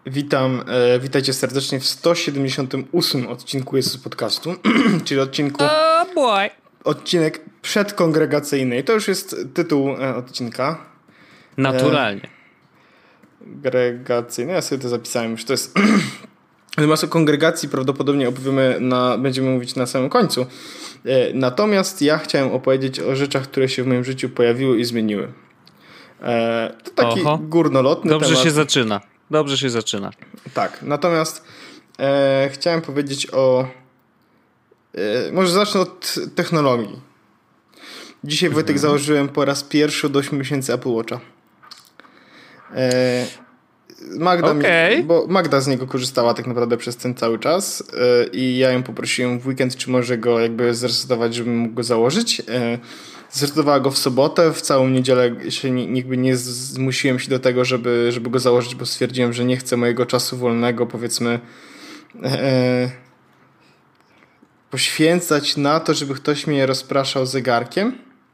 Witam, witajcie serdecznie w 178 odcinku Jesus Podcastu, czyli odcinek przedkongregacyjny. I to już jest tytuł odcinka. Naturalnie. Kongregacyjny, ja sobie to zapisałem już, to jest... Natomiast o kongregacji prawdopodobnie będziemy mówić na samym końcu. Natomiast ja chciałem opowiedzieć o rzeczach, które się w moim życiu pojawiły i zmieniły. To taki górnolotny temat. Dobrze się zaczyna. Tak, natomiast chciałem powiedzieć może zacznę od technologii. Dzisiaj, Wojtek, założyłem po raz pierwszy od 8 miesięcy Apple Watcha. Bo Magda z niego korzystała tak naprawdę przez ten cały czas i ja ją poprosiłem w weekend, czy może go jakby zresetować, żebym mógł go założyć. Zresetowała go w sobotę, w całą niedzielę się nie zmusiłem się do tego, żeby go założyć, bo stwierdziłem, że nie chcę mojego czasu wolnego, powiedzmy, poświęcać na to, żeby ktoś mnie rozpraszał zegarkiem.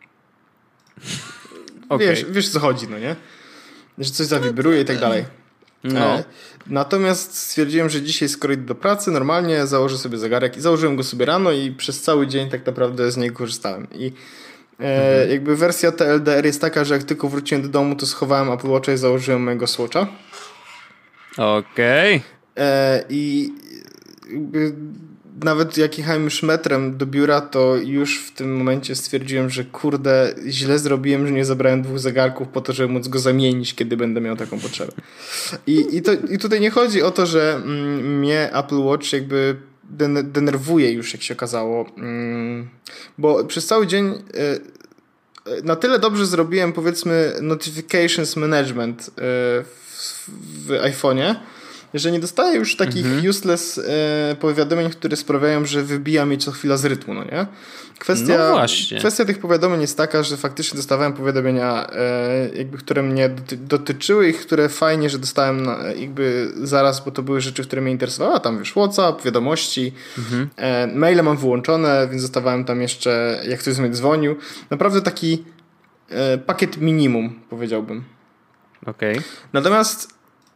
Wiesz co chodzi, no nie? Że coś zawibruje i tak dalej. No. Natomiast stwierdziłem, że dzisiaj, skoro idę do pracy, normalnie założę sobie zegarek i założyłem go sobie rano i przez cały dzień tak naprawdę z niego korzystałem. I jakby wersja TLDR jest taka, że jak tylko wróciłem do domu, to schowałem Apple Watcha i założyłem mojego Swatcha. Okej. I jakby nawet jak jechałem już metrem do biura, to już w tym momencie stwierdziłem, że kurde, źle zrobiłem, że nie zabrałem 2 zegarków po to, żeby móc go zamienić, kiedy będę miał taką potrzebę. I tutaj nie chodzi o to, że mnie Apple Watch jakby denerwuje już, jak się okazało, bo przez cały dzień na tyle dobrze zrobiłem, powiedzmy, notifications management w iPhone'ie, że nie dostaję już takich useless powiadomień, które sprawiają, że wybija mnie co chwila z rytmu, no nie? Kwestia tych powiadomień jest taka, że faktycznie dostawałem powiadomienia, jakby, które mnie dotyczyły i które fajnie, że dostałem jakby zaraz, bo to były rzeczy, które mnie interesowały, a tam wiesz, WhatsApp, wiadomości, maile mam wyłączone, więc dostawałem tam jeszcze, jak ktoś z mnie dzwonił. Naprawdę taki pakiet minimum, powiedziałbym. Okej. Natomiast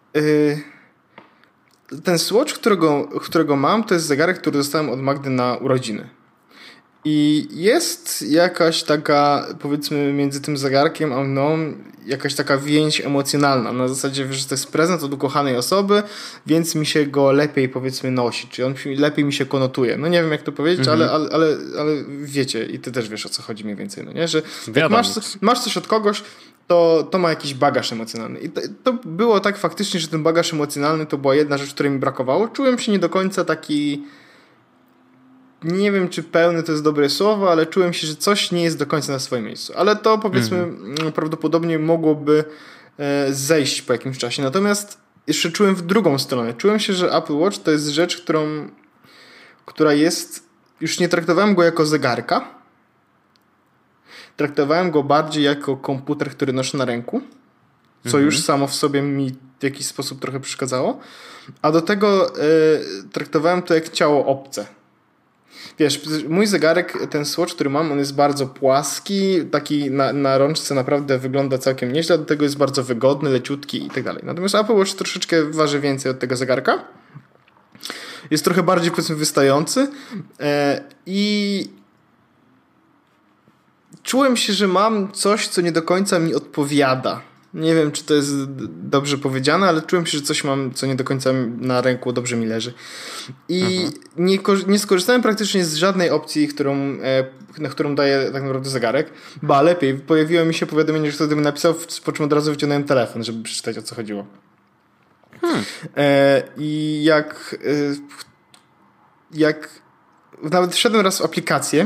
ten Swatch, którego mam, to jest zegarek, który dostałem od Magdy na urodziny. I jest jakaś taka, powiedzmy, między tym zegarkiem a mną jakaś taka więź emocjonalna. Na zasadzie, że to jest prezent od ukochanej osoby, więc mi się go lepiej, powiedzmy, nosi. Czyli on lepiej mi się konotuje. No nie wiem, jak to powiedzieć, ale wiecie, i ty też wiesz, o co chodzi mniej więcej. No nie? Że jak masz coś od kogoś, to ma jakiś bagaż emocjonalny. I to było tak faktycznie, że ten bagaż emocjonalny to była jedna rzecz, której mi brakowało. Czułem się nie do końca taki... Nie wiem, czy pełny to jest dobre słowo, ale czułem się, że coś nie jest do końca na swoim miejscu. Ale to, powiedzmy, prawdopodobnie mogłoby zejść po jakimś czasie. Natomiast jeszcze czułem w drugą stronę. Czułem się, że Apple Watch to jest rzecz, która jest... Już nie traktowałem go jako zegarka. Traktowałem go bardziej jako komputer, który noszę na ręku, co już samo w sobie mi w jakiś sposób trochę przeszkadzało. A do tego traktowałem to jak ciało obce. Wiesz, mój zegarek, ten Swatch, który mam, on jest bardzo płaski, taki na rączce naprawdę wygląda całkiem nieźle, do tego jest bardzo wygodny, leciutki i tak dalej. Natomiast Apple Watch troszeczkę waży więcej od tego zegarka. Jest trochę bardziej, powiedzmy, wystający i czułem się, że mam coś, co nie do końca mi odpowiada. Nie wiem, czy to jest dobrze powiedziane, ale czułem się, że coś mam, co nie do końca na ręku dobrze mi leży. I nie skorzystałem praktycznie z żadnej opcji, na którą daje tak naprawdę zegarek. Ba, lepiej, pojawiło mi się powiadomienie, że ktoś mi napisał, po czym od razu wyciągnąłem telefon, żeby przeczytać, o co chodziło. I jak nawet wszedłem raz w aplikację,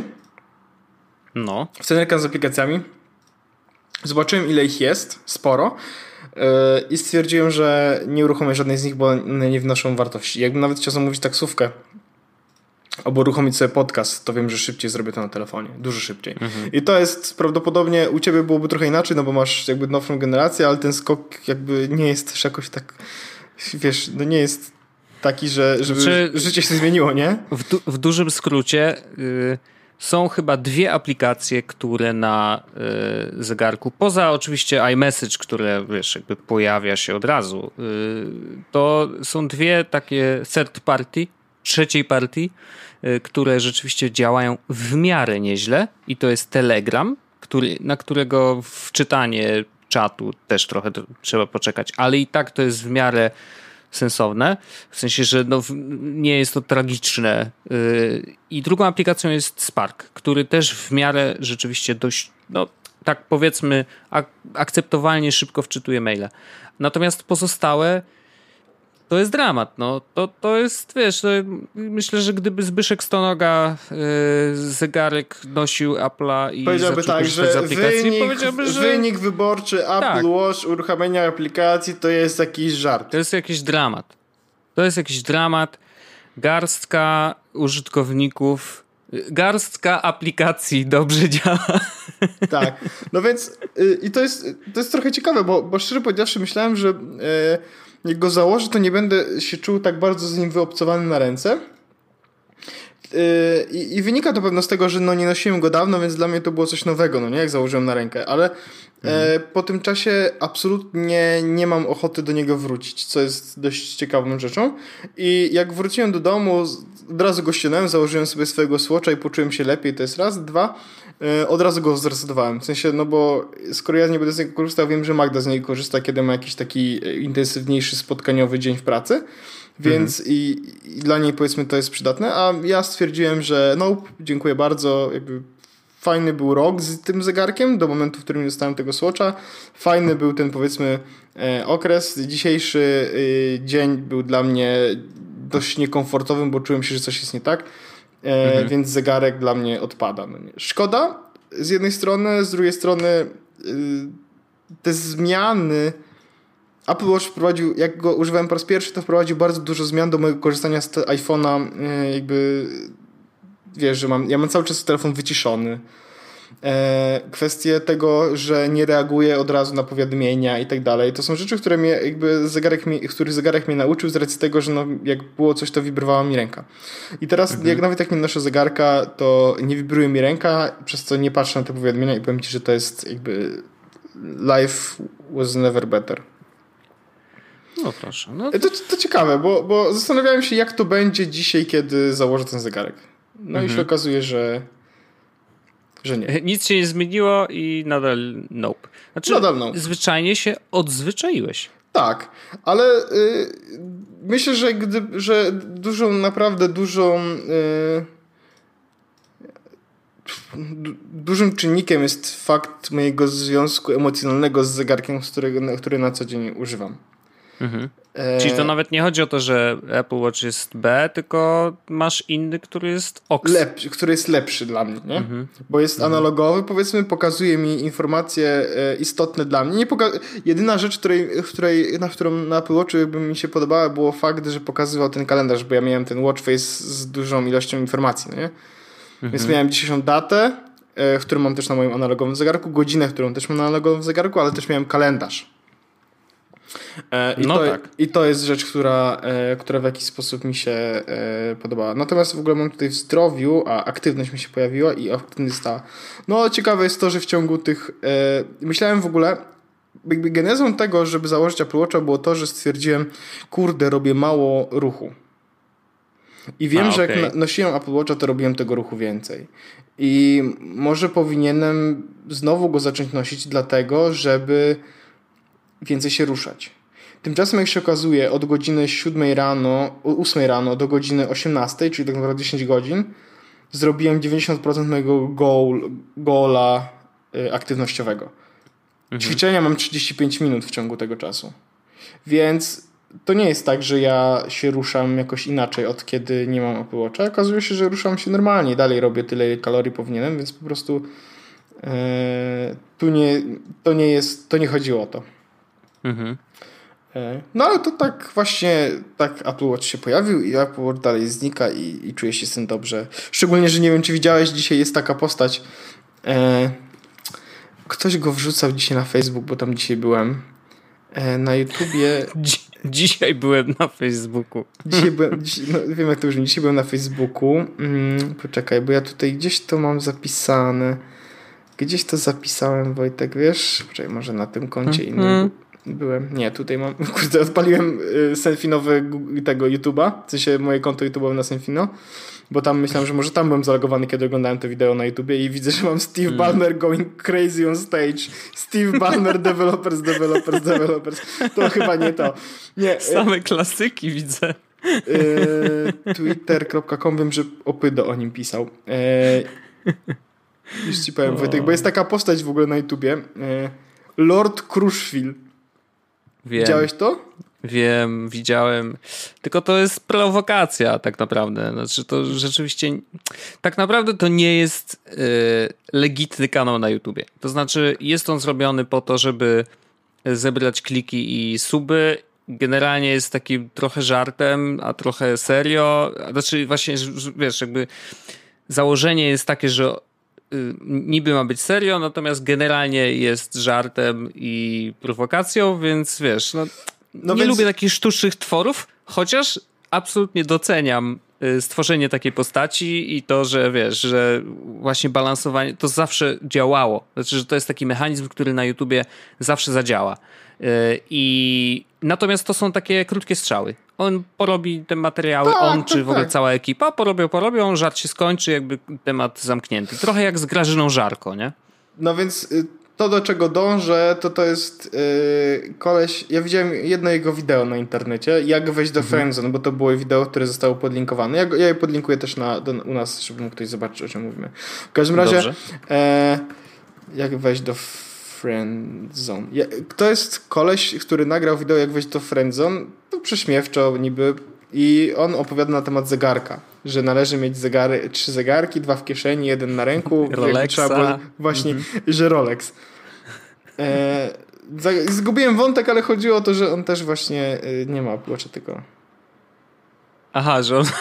w scenariusz z aplikacjami, zobaczyłem, ile ich jest, sporo, i stwierdziłem, że nie uruchomię żadnej z nich, bo one nie wnoszą wartości. Jakbym nawet chciał zamówić taksówkę albo uruchomić sobie podcast, to wiem, że szybciej zrobię to na telefonie. Dużo szybciej. I to jest prawdopodobnie, u ciebie byłoby trochę inaczej, no bo masz jakby nowszą generację, ale ten skok jakby nie jest też jakoś tak, wiesz, no nie jest taki, żeby życie się zmieniło, nie? W dużym skrócie są chyba dwie aplikacje, które na zegarku, poza oczywiście iMessage, które wiesz, jakby pojawia się od razu, to są dwie takie third party, trzeciej partii, które rzeczywiście działają w miarę nieźle i to jest Telegram, na którego wczytanie czatu też trochę trzeba poczekać, ale i tak to jest w miarę sensowne, w sensie, że no, nie jest to tragiczne. I drugą aplikacją jest Spark, który też w miarę rzeczywiście dość, no tak powiedzmy, akceptowalnie szybko wczytuje maile. Natomiast pozostałe to jest dramat, no. To jest, wiesz, myślę, że gdyby Zbyszek Stonoga zegarek nosił Apple'a i powiedziałby zaczął tak, korzystać z że aplikacji, wynik wyborczy Apple tak. Watch, uruchamiania aplikacji to jest jakiś żart. To jest jakiś dramat. To jest jakiś dramat. Garstka użytkowników, garstka aplikacji dobrze działa. Tak, no więc i to jest trochę ciekawe, bo szczerze powiedziawszy myślałem, że jak go założę, to nie będę się czuł tak bardzo z nim wyobcowany na ręce. I wynika to pewno z tego, że no nie nosiłem go dawno, więc dla mnie to było coś nowego, no nie, jak założyłem na rękę, ale po tym czasie absolutnie nie mam ochoty do niego wrócić, co jest dość ciekawą rzeczą. I jak wróciłem do domu, od razu go ściągnąłem, założyłem sobie swojego Swatcha i poczułem się lepiej, to jest raz, dwa, od razu go zresetowałem, w sensie, no bo skoro ja nie będę z niego korzystał, wiem, że Magda z niego korzysta, kiedy ma jakiś taki intensywniejszy spotkaniowy dzień w pracy, więc i dla niej powiedzmy to jest przydatne, a ja stwierdziłem, że no dziękuję bardzo, jakby fajny był rok z tym zegarkiem do momentu, w którym dostałem tego Swatcha, fajny był ten powiedzmy okres, dzisiejszy dzień był dla mnie dość niekomfortowym, bo czułem się, że coś jest nie tak, więc zegarek dla mnie odpada. No nie. Szkoda z jednej strony, z drugiej strony te zmiany Apple Watch wprowadził, jak go używałem po raz pierwszy, to wprowadził bardzo dużo zmian do mojego korzystania z iPhone'a, jakby wiesz, że ja mam cały czas telefon wyciszony. Kwestie tego, że nie reaguje od razu na powiadomienia i tak dalej. To są rzeczy, które mnie jakby których zegarek mnie nauczył z racji tego, że no, jak było coś, to wibrowała mi ręka. I teraz nawet jak nie noszę zegarka, to nie wibruje mi ręka, przez co nie patrzę na te powiadomienia i powiem ci, że to jest jakby life was never better. No proszę. No. To ciekawe, bo zastanawiałem się, jak to będzie dzisiaj, kiedy założę ten zegarek. No i się okazuje, że nie. Nic się nie zmieniło i nadal nope. Znaczy, nadal nope. Zwyczajnie się odzwyczaiłeś. Tak, ale myślę, że naprawdę dużym czynnikiem jest fakt mojego związku emocjonalnego z zegarkiem, który na co dzień używam. Czyli to nawet nie chodzi o to, że Apple Watch jest B, tylko masz inny, który jest OX. Który jest lepszy dla mnie, nie? Bo jest analogowy, powiedzmy, pokazuje mi informacje istotne dla mnie. Jedyna rzecz, na którą na Apple Watchu by mi się podobała, było fakt, że pokazywał ten kalendarz, bo ja miałem ten watch face z dużą ilością informacji, nie? Więc miałem dzisiejszą datę, którą mam też na moim analogowym zegarku, godzinę, którą też mam na analogowym zegarku, ale też miałem kalendarz. I to jest rzecz, która w jakiś sposób mi się podobała. Natomiast w ogóle mam tutaj w zdrowiu, a aktywność mi się pojawiła i aktywność stała. No ciekawe jest to, że w ciągu tych... myślałem w ogóle, jakby genezą tego, żeby założyć Apple Watcha było to, że stwierdziłem, kurde, robię mało ruchu. I wiem, że jak nosiłem Apple Watcha, to robiłem tego ruchu więcej. I może powinienem znowu go zacząć nosić dlatego, żeby więcej się ruszać. Tymczasem jak się okazuje, od godziny 8 rano do godziny 18, czyli tak naprawdę 10 godzin, zrobiłem 90% mojego goala aktywnościowego. Ćwiczenia mam 35 minut w ciągu tego czasu. Więc to nie jest tak, że ja się ruszam jakoś inaczej od kiedy nie mam Apple Watcha. Okazuje się, że ruszam się normalnie. Dalej robię tyle, ile kalorii powinienem, więc po prostu to nie chodziło o to. No ale to tak właśnie Apple Watch się pojawił i Apple Watch dalej znika i czuję się z tym dobrze. Szczególnie, że nie wiem, czy widziałeś, dzisiaj jest taka postać. Ktoś go wrzucał dzisiaj na Facebook, bo tam dzisiaj byłem. Na YouTubie... Dzisiaj byłem na Facebooku. Wiem jak to brzmi. Dzisiaj byłem na Facebooku. Poczekaj, bo ja tutaj gdzieś to mam zapisane. Gdzieś to zapisałem, Wojtek, wiesz? Poczekaj, może na tym koncie innym byłem. Nie, tutaj mam... Kurde, odpaliłem Senfinowy tego YouTube'a. W sensie moje konto YouTube'owe na Senfino. Bo tam myślałem, że może tam byłem zalogowany, kiedy oglądałem to wideo na YouTubie i widzę, że mam Steve Ballmer going crazy on stage. Steve Ballmer, developers. To chyba nie to. Nie, same klasyki widzę. Twitter.com, wiem, że Opydo o nim pisał. Już ci powiem, Wojtek, bo jest taka postać w ogóle na YouTubie. Lord Crushfield. Widziałeś to? Wiem, widziałem. Tylko to jest prowokacja tak naprawdę. Znaczy to rzeczywiście... Tak naprawdę to nie jest legitny kanał na YouTubie. To znaczy jest on zrobiony po to, żeby zebrać kliki i suby. Generalnie jest takim trochę żartem, a trochę serio. Znaczy właśnie, wiesz, jakby założenie jest takie, że niby ma być serio, natomiast generalnie jest żartem i prowokacją, więc wiesz... Nie lubię takich sztucznych tworów, chociaż absolutnie doceniam stworzenie takiej postaci i to, że wiesz, że właśnie balansowanie to zawsze działało. Znaczy, że to jest taki mechanizm, który na YouTubie zawsze zadziała. I natomiast to są takie krótkie strzały. On porobi te materiały, czy w ogóle cała ekipa porobią, żart się skończy, jakby temat zamknięty. Trochę jak z Grażyną Żarko, nie? No więc... To, do czego dążę, to jest koleś... Ja widziałem jedno jego wideo na internecie, jak wejść do Friendzone, bo to było wideo, które zostało podlinkowane. Ja je podlinkuję też u nas, żeby mógł ktoś zobaczyć, o czym mówimy. W każdym razie, jak wejść do Friendzone. To jest koleś, który nagrał wideo, jak wejść do Friendzone, to prześmiewczo niby, i on opowiada na temat zegarka, że należy mieć 3 zegarki, 2 w kieszeni, 1 na ręku. Rolexa. Właśnie, że Rolex. Zgubiłem wątek, ale chodziło o to, że on też właśnie nie ma Apple Watcha, tylko... Aha, że on...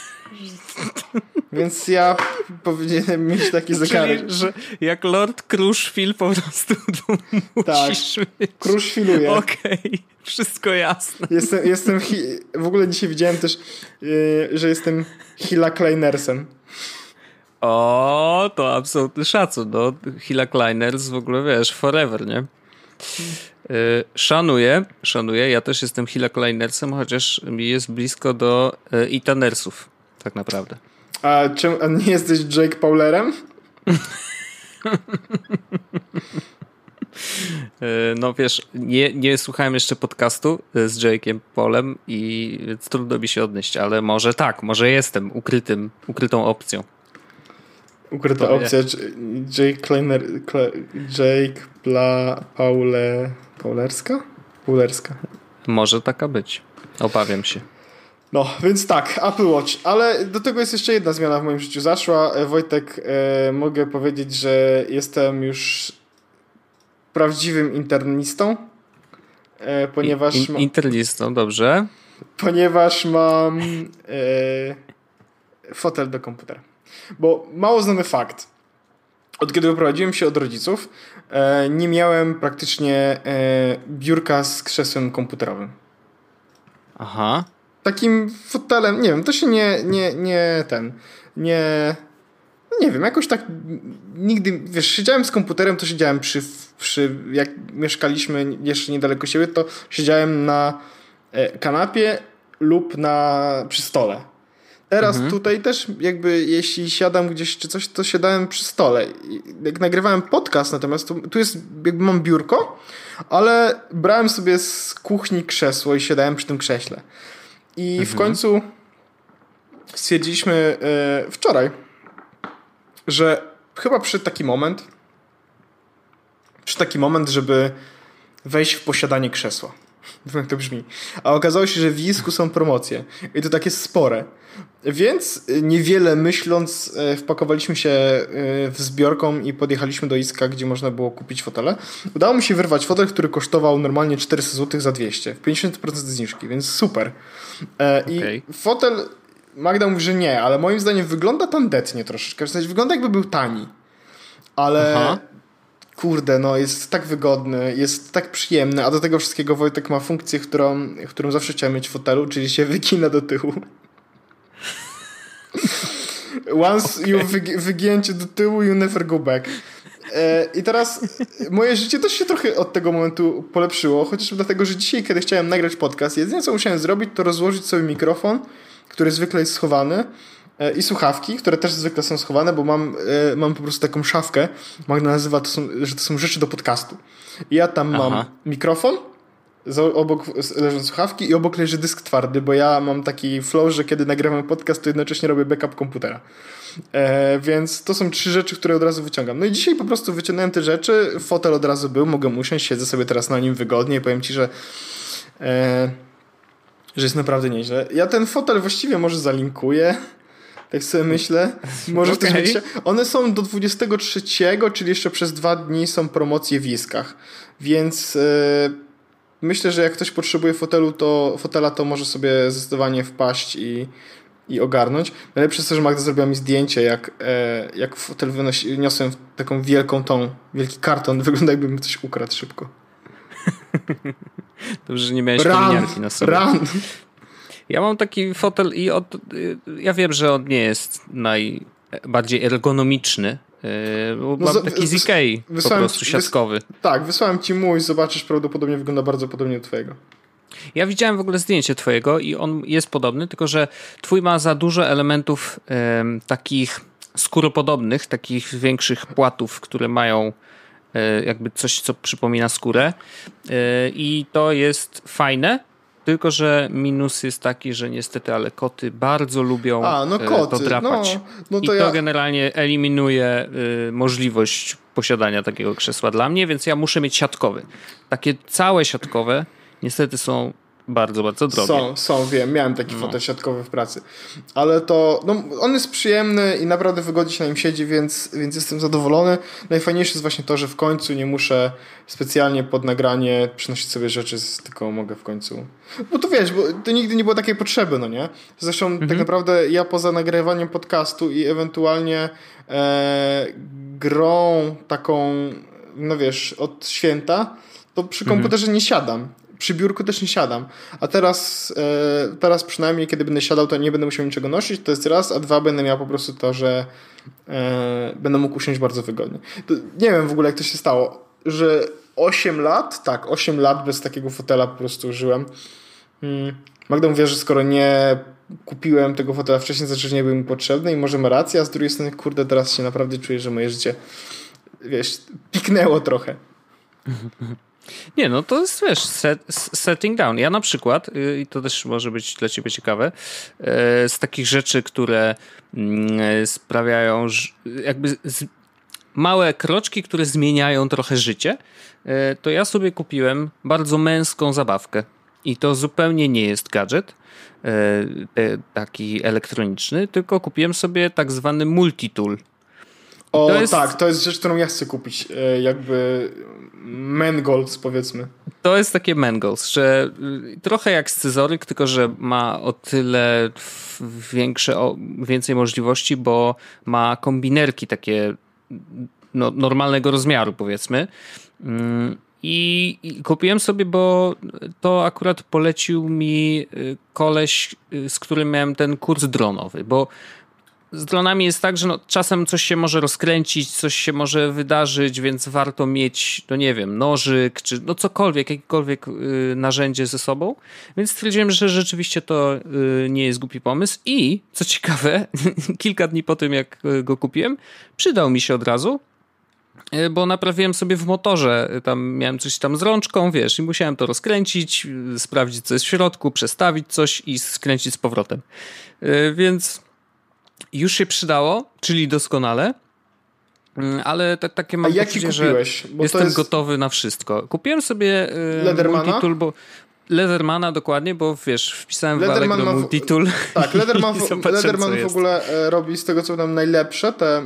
Więc ja powinienem mieć taki zegarek. Czyli, że jak Lord Crushfield po prostu musisz mieć... Crushfielduję. Okej, wszystko jasne. W ogóle dzisiaj widziałem też, że jestem Hilla Kleinersem. O, to absolutny szacun. No, Hilla Kleiners w ogóle, wiesz, forever, nie? Szanuję. Ja też jestem Hilla Kleinersem, chociaż mi jest blisko do Itanersów, tak naprawdę. A nie jesteś Jake Paulerem? No wiesz, nie słuchałem jeszcze podcastu z Jake'em Paulem i trudno mi się odnieść, ale może jestem ukrytą opcją. Ukryta opcja. Paulerska? Może taka być. Obawiam się. No, więc tak, Apple Watch. Ale do tego jest jeszcze jedna zmiana w moim życiu zaszła. Wojtek, mogę powiedzieć, że jestem już prawdziwym internistą, ponieważ... Internistą, dobrze. Ponieważ mam fotel do komputera. Bo mało znany fakt. Od kiedy wyprowadziłem się od rodziców, nie miałem praktycznie biurka z krzesłem komputerowym. Aha. Takim fotelem, nie wiem, to się nie wiem, jakoś tak nigdy, wiesz, siedziałem z komputerem, to siedziałem jak mieszkaliśmy jeszcze niedaleko siebie, to siedziałem na kanapie lub przy stole. Teraz tutaj też jakby jeśli siadam gdzieś czy coś, to siadałem przy stole. Jak nagrywałem podcast, natomiast tu jest, jakby mam biurko, ale brałem sobie z kuchni krzesło i siadałem przy tym krześle. I w końcu stwierdziliśmy wczoraj, że chyba przyszedł taki moment, żeby wejść w posiadanie krzesła. Jak to brzmi. A okazało się, że w Jisku są promocje. I to takie spore. Więc niewiele myśląc wpakowaliśmy się w zbiorką i podjechaliśmy do Jiska, gdzie można było kupić fotele. Udało mi się wyrwać fotel, który kosztował normalnie 400 zł za 200. 50% zniżki, więc super. I fotel, Magda mówi, że nie, ale moim zdaniem wygląda tandetnie troszeczkę. W sensie wygląda jakby był tani. Ale kurde, no jest tak wygodny, jest tak przyjemny, a do tego wszystkiego Wojtek ma funkcję, którą zawsze chciałem mieć w fotelu, czyli się wygina do tyłu. Once you wygięcie do tyłu, you never go back. I teraz moje życie też się trochę od tego momentu polepszyło, chociażby dlatego, że dzisiaj, kiedy chciałem nagrać podcast, jedyne co musiałem zrobić, to rozłożyć sobie mikrofon, który zwykle jest schowany, i słuchawki, które też zwykle są schowane, bo mam po prostu taką szafkę. Magda nazywa że to są rzeczy do podcastu. I ja tam mam mikrofon, obok leżą słuchawki i obok leży dysk twardy, bo ja mam taki flow, że kiedy nagrywam podcast, to jednocześnie robię backup komputera. Więc to są 3 rzeczy, które od razu wyciągam. No i dzisiaj po prostu wyciągnąłem te rzeczy, fotel od razu był, mogę usiąść, siedzę sobie teraz na nim wygodnie i powiem ci, że jest naprawdę nieźle. Ja ten fotel właściwie może zalinkuję. Tak sobie myślę. Może okay. Też one są do 23, czyli jeszcze przez 2 dni są promocje w Iskach. Więc myślę, że jak ktoś potrzebuje fotela, to może sobie zdecydowanie wpaść i ogarnąć. Najlepsze jest to, że Magda zrobiła mi zdjęcie, jak fotel niosłem taką wielki karton. Wygląda, jakbym coś ukradł szybko. Dobrze, że nie miałeś kominiarki na sobie. Run. Ja mam taki fotel i ja wiem, że on nie jest najbardziej ergonomiczny, bo mam taki z Ikei, po prostu siatkowy. Tak, wysłałem ci mój, zobaczysz, prawdopodobnie wygląda bardzo podobnie do twojego. Ja widziałem w ogóle zdjęcie twojego i on jest podobny, tylko że twój ma za dużo elementów takich skóropodobnych, takich większych płatów, które mają jakby coś, co przypomina skórę i to jest fajne. Tylko że minus jest taki, że niestety, ale koty bardzo lubią to drapać. No to I to generalnie eliminuje możliwość posiadania takiego krzesła dla mnie, więc ja muszę mieć siatkowy. Takie całe siatkowe niestety są bardzo, bardzo drogie. Wiem, miałem taki fotel siatkowy w pracy. Ale to, on jest przyjemny i naprawdę wygodnie się na nim siedzi, więc jestem zadowolony. Najfajniejsze jest właśnie to, że w końcu nie muszę specjalnie pod nagranie przynosić sobie rzeczy, tylko mogę w końcu... Bo to wiesz, bo to nigdy nie było takiej potrzeby, no nie? Zresztą tak naprawdę ja poza nagrywaniem podcastu i ewentualnie grą taką, no wiesz, od święta, to przy komputerze nie siadam. Przy biurku też nie siadam. A teraz przynajmniej, kiedy będę siadał, to nie będę musiał niczego nosić. To jest raz, a 2 będę miał po prostu to, że będę mógł usiąść bardzo wygodnie. To nie wiem w ogóle, jak to się stało, że 8 lat bez takiego fotela po prostu żyłem. Magda mówi, że skoro nie kupiłem tego fotela wcześniej, to znaczy, że nie był mi potrzebny i może ma rację, a z drugiej strony, kurde, teraz się naprawdę czuję, że moje życie, wiesz, piknęło trochę. Nie, no to jest, wiesz, setting down. Ja na przykład, i to też może być dla ciebie ciekawe, z takich rzeczy, które sprawiają, jakby małe kroczki, które zmieniają trochę życie, to ja sobie kupiłem bardzo męską zabawkę. I to zupełnie nie jest gadżet taki elektroniczny, tylko kupiłem sobie tak zwany multitool. To jest rzecz, którą ja chcę kupić. Jakby Mangols, powiedzmy. To jest takie Mangols, że trochę jak scyzoryk, tylko że ma o tyle więcej możliwości, bo ma kombinerki takie normalnego rozmiaru, powiedzmy. I kupiłem sobie, bo to akurat polecił mi koleś, z którym miałem ten kurs dronowy, bo z dronami jest tak, że czasem coś się może rozkręcić, coś się może wydarzyć, więc warto mieć, nie wiem, nożyk, czy cokolwiek, jakiekolwiek narzędzie ze sobą. Więc stwierdziłem, że rzeczywiście to nie jest głupi pomysł i, co ciekawe, kilka dni po tym, jak go kupiłem, przydał mi się od razu, bo naprawiłem sobie w motorze, tam miałem coś tam z rączką, wiesz, i musiałem to rozkręcić, sprawdzić, co jest w środku, przestawić coś i skręcić z powrotem. Więc już się przydało, czyli doskonale, ale takie mam poczucie, że jestem gotowy na wszystko. Kupiłem sobie multitool, bo Leathermana dokładnie, bo wiesz, wpisałem w Allegro multitool. Tak, Leatherman w ogóle robi z tego co tam najlepsze te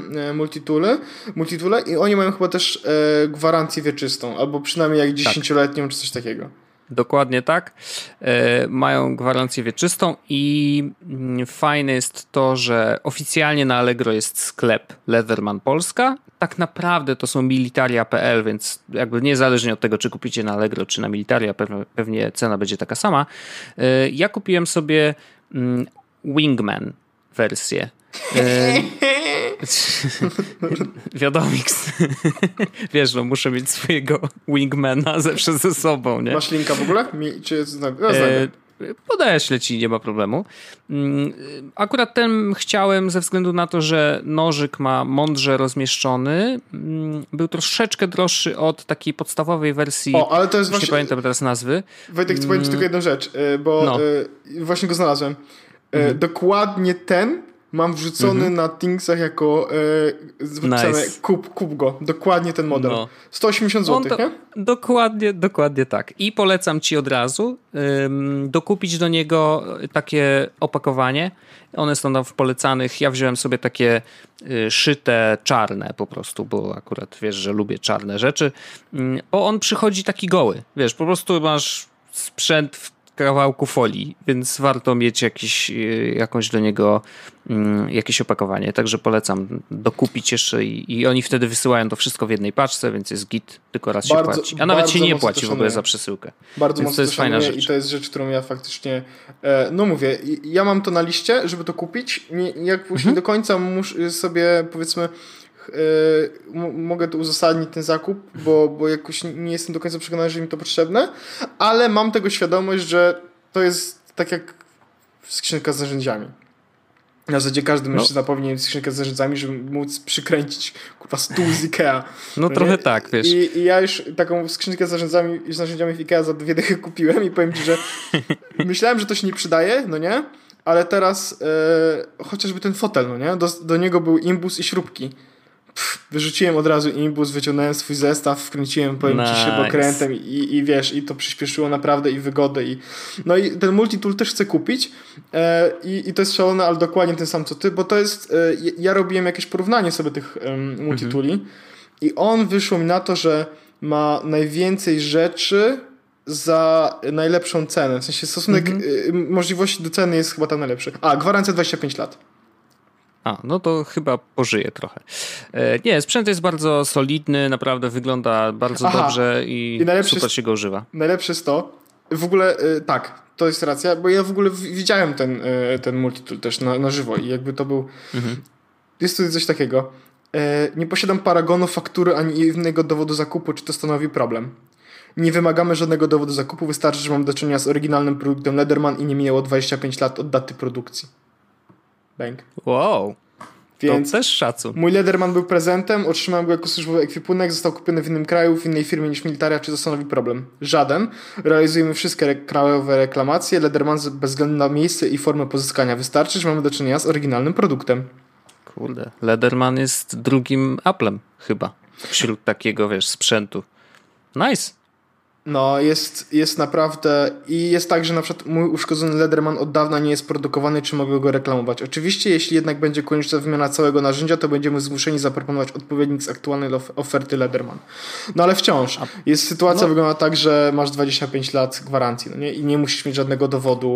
multitoole i oni mają chyba też gwarancję wieczystą, albo przynajmniej jak 10-letnią czy coś takiego. Dokładnie tak. Mają gwarancję wieczystą i fajne jest to, że oficjalnie na Allegro jest sklep Leatherman Polska. Tak naprawdę to są militaria.pl, więc jakby niezależnie od tego, czy kupicie na Allegro, czy na Militaria, pewnie cena będzie taka sama. Ja kupiłem sobie Wingman wersję. Wiadomix. Wiesz, no muszę mieć swojego Wingmana zawsze ze sobą, nie? Masz linka w ogóle? Czy Podeślę ci, nie ma problemu. Akurat ten chciałem ze względu na to, że nożyk ma mądrze rozmieszczony. Był troszeczkę droższy od takiej podstawowej wersji. O, ale to jest właśnie... Nie pamiętam teraz nazwy. Wojtek, chcę powiedzieć tylko jedną rzecz, bo właśnie go znalazłem. Dokładnie ten mam wrzucony na Thingsach jako kup go. Dokładnie ten model. No. 180 zł, nie? Dokładnie tak. I polecam ci od razu dokupić do niego takie opakowanie. One są tam w polecanych. Ja wziąłem sobie takie szyte czarne po prostu, bo akurat wiesz, że lubię czarne rzeczy. Bo on przychodzi taki goły. Wiesz, po prostu masz sprzęt w kawałku folii, więc warto mieć jakąś do niego jakieś opakowanie. Także polecam dokupić jeszcze i oni wtedy wysyłają to wszystko w jednej paczce, więc jest git, tylko raz się płaci. A nawet się nie płaci w ogóle za przesyłkę. Bardzo więc mocno to jest fajna rzecz. I to jest rzecz, którą ja faktycznie no mówię, ja mam to na liście, żeby to kupić. Jak nie do końca muszę sobie powiedzmy mogę to uzasadnić ten zakup, bo jakoś nie jestem do końca przekonany, że mi to potrzebne, ale mam tego świadomość, że to jest tak jak skrzynka z narzędziami. Na zasadzie każdy mężczyzna powinien mieć skrzynkę z narzędziami, żeby móc przykręcić stół z Ikea. No trochę tak, wiesz. I ja już taką skrzynkę z narzędziami w Ikea za 2 dychy kupiłem i powiem ci, że myślałem, że to się nie przydaje, no nie? Ale teraz chociażby ten fotel, no nie? Do niego był imbus i śrubki. Wyrzuciłem od razu imbus, wyciągnąłem swój zestaw, wkręciłem, powiem ci, śrubokrętem i wiesz, i to przyspieszyło naprawdę i wygodę. No i ten multitool też chcę kupić i to jest szalone, ale dokładnie ten sam co ty, bo to jest, ja robiłem jakieś porównanie sobie tych multitooli i on wyszło mi na to, że ma najwięcej rzeczy za najlepszą cenę. W sensie stosunek możliwości do ceny jest chyba tam najlepszy. Gwarancja 25 lat. No to chyba pożyje trochę. Nie, sprzęt jest bardzo solidny, naprawdę wygląda bardzo dobrze i super się go używa. Najlepsze jest to, w ogóle tak, to jest racja, bo ja w ogóle widziałem ten multitool też na żywo i jakby to był... Jest tu coś takiego. Nie posiadam paragonu, faktury ani innego dowodu zakupu, czy to stanowi problem. Nie wymagamy żadnego dowodu zakupu, wystarczy, że mam do czynienia z oryginalnym produktem Leatherman i nie minęło 25 lat od daty produkcji. Bang. Wow. Więc to też szacun. Mój Leatherman był prezentem, otrzymałem go jako służbowy ekwipunek, został kupiony w innym kraju, w innej firmie niż Militaria. Czy to stanowi problem? Żaden. Realizujemy wszystkie krajowe reklamacje. Leatherman bez względu na miejsce i formę pozyskania. Wystarczy, że mamy do czynienia z oryginalnym produktem. Kurde. Leatherman jest drugim Applem chyba. Wśród takiego, wiesz, sprzętu. Nice. No, jest naprawdę... I jest tak, że na przykład mój uszkodzony Leatherman od dawna nie jest produkowany, czy mogę go reklamować. Oczywiście, jeśli jednak będzie konieczna wymiana całego narzędzia, to będziemy zmuszeni zaproponować odpowiednik z aktualnej oferty Leatherman. No ale wciąż. Sytuacja wygląda tak, że masz 25 lat gwarancji, no nie? I nie musisz mieć żadnego dowodu.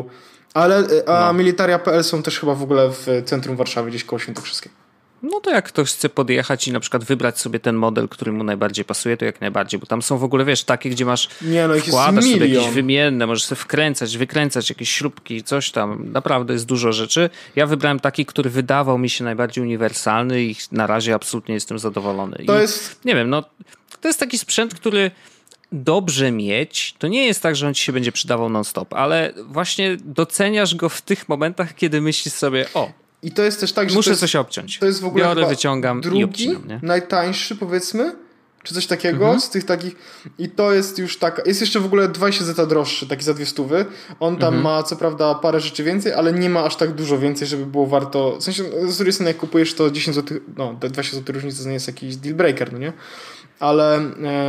Militaria.pl są też chyba w ogóle w centrum Warszawy, gdzieś koło Świętokrzyskiego. No to jak ktoś chce podjechać i na przykład wybrać sobie ten model, który mu najbardziej pasuje, to jak najbardziej, bo tam są w ogóle, wiesz, takie, gdzie masz wkładasz sobie jakieś wymienne, możesz sobie wkręcać, wykręcać jakieś śrubki, coś tam, naprawdę jest dużo rzeczy. Ja wybrałem taki, który wydawał mi się najbardziej uniwersalny i na razie absolutnie jestem zadowolony. Nie wiem, no to jest taki sprzęt, który dobrze mieć, to nie jest tak, że on ci się będzie przydawał non-stop, ale właśnie doceniasz go w tych momentach, kiedy myślisz sobie, i to jest też tak, że muszę coś obciąć. To jest w ogóle biorę, wyciągam i obcinam. Nie? Najtańszy, powiedzmy, czy coś takiego z tych takich. I to jest już taka. Jest jeszcze w ogóle 20 zeta droższy, taki za 200. On tam ma co prawda parę rzeczy więcej, ale nie ma aż tak dużo więcej, żeby było warto. W sensie, z drugiej strony, jak kupujesz to 10 zł, no 20 zł różnicy to nie jest jakiś deal breaker, no nie? Ale.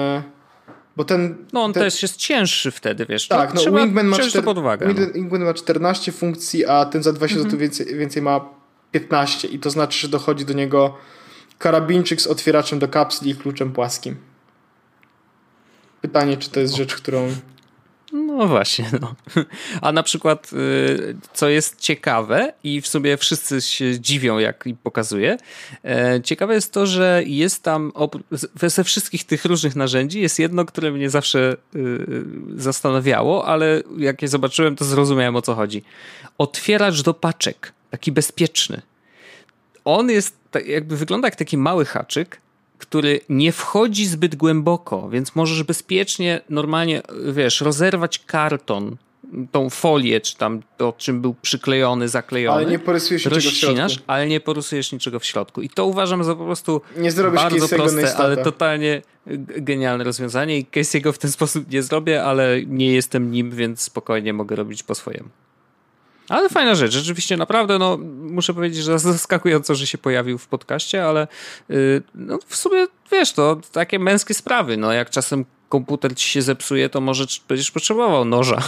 Bo on też jest cięższy wtedy, wiesz. Tak, no Wingman ma to pod uwagę. Wingman ma 14 funkcji, a ten za 20 zł więcej ma 15 i to znaczy, że dochodzi do niego karabinczyk z otwieraczem do kapsli i kluczem płaskim. Pytanie, czy to jest rzecz, którą... No No właśnie, no. A na przykład, co jest ciekawe i w sumie wszyscy się dziwią, jak im pokazuję, ciekawe jest to, że jest tam, ze wszystkich tych różnych narzędzi jest jedno, które mnie zawsze zastanawiało, ale jak je zobaczyłem, to zrozumiałem, o co chodzi. Otwieracz do paczek, taki bezpieczny. On jest, jakby wygląda jak taki mały haczyk, który nie wchodzi zbyt głęboko, więc możesz bezpiecznie, normalnie, wiesz, rozerwać karton, tą folię, czy tam to, czym był przyklejony, zaklejony. Ale nie porysujesz niczego w środku. Ale nie porysujesz niczego w środku. I to uważam za po prostu nie zrobisz bardzo proste, ale Neistata. Totalnie genialne rozwiązanie i Casey'ego w ten sposób nie zrobię, ale nie jestem nim, więc spokojnie mogę robić po swojemu. Ale fajna rzecz, rzeczywiście naprawdę, no muszę powiedzieć, że zaskakująco, że się pojawił w podcaście, ale no, w sumie, wiesz, to takie męskie sprawy, no jak czasem komputer ci się zepsuje, to może będziesz potrzebował noża,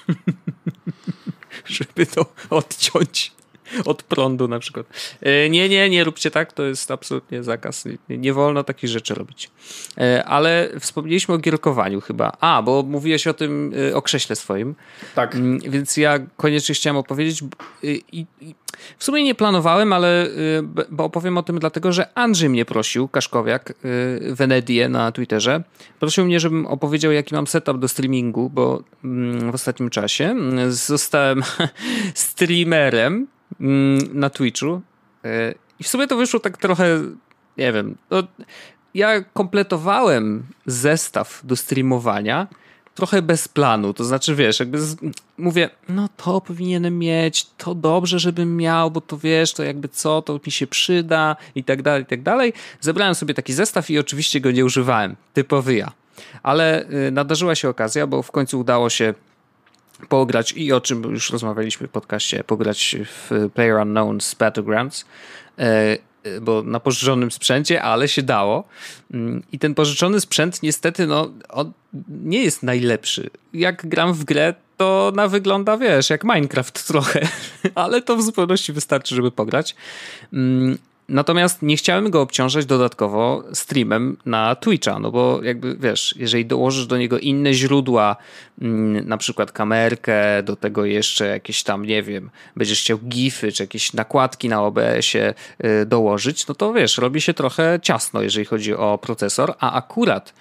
żeby to odciąć od prądu na przykład. Nie róbcie tak, to jest absolutnie zakaz. Nie wolno takich rzeczy robić. Ale wspomnieliśmy o gierkowaniu chyba. Bo mówiłeś o tym, o krześle swoim. Tak. Więc ja koniecznie chciałem opowiedzieć i w sumie nie planowałem, ale bo opowiem o tym dlatego, że Andrzej mnie prosił, Kaszkowiak, Venedie na Twitterze, prosił mnie, żebym opowiedział, jaki mam setup do streamingu, bo w ostatnim czasie zostałem streamerem na Twitchu i w sumie to wyszło tak trochę, nie wiem, ja kompletowałem zestaw do streamowania trochę bez planu, to znaczy wiesz, jakby mówię, no to powinienem mieć, to dobrze, żebym miał, bo to wiesz, to jakby co, to mi się przyda i tak dalej, i tak dalej. Zebrałem sobie taki zestaw i oczywiście go nie używałem, typowy ja. Ale nadarzyła się okazja, bo w końcu udało się pograć i o czym już rozmawialiśmy w podcaście, pograć w PlayerUnknown's Battlegrounds, bo na pożyczonym sprzęcie, ale się dało. I ten pożyczony sprzęt niestety, no, on nie jest najlepszy. Jak gram w grę, to ona wygląda, wiesz, jak Minecraft trochę, ale to w zupełności wystarczy, żeby pograć. Natomiast nie chciałem go obciążać dodatkowo streamem na Twitcha, no bo jakby wiesz, jeżeli dołożysz do niego inne źródła, na przykład kamerkę, do tego jeszcze jakieś tam, nie wiem, będziesz chciał gify czy jakieś nakładki na OBS-ie dołożyć, no to wiesz, robi się trochę ciasno, jeżeli chodzi o procesor, a akurat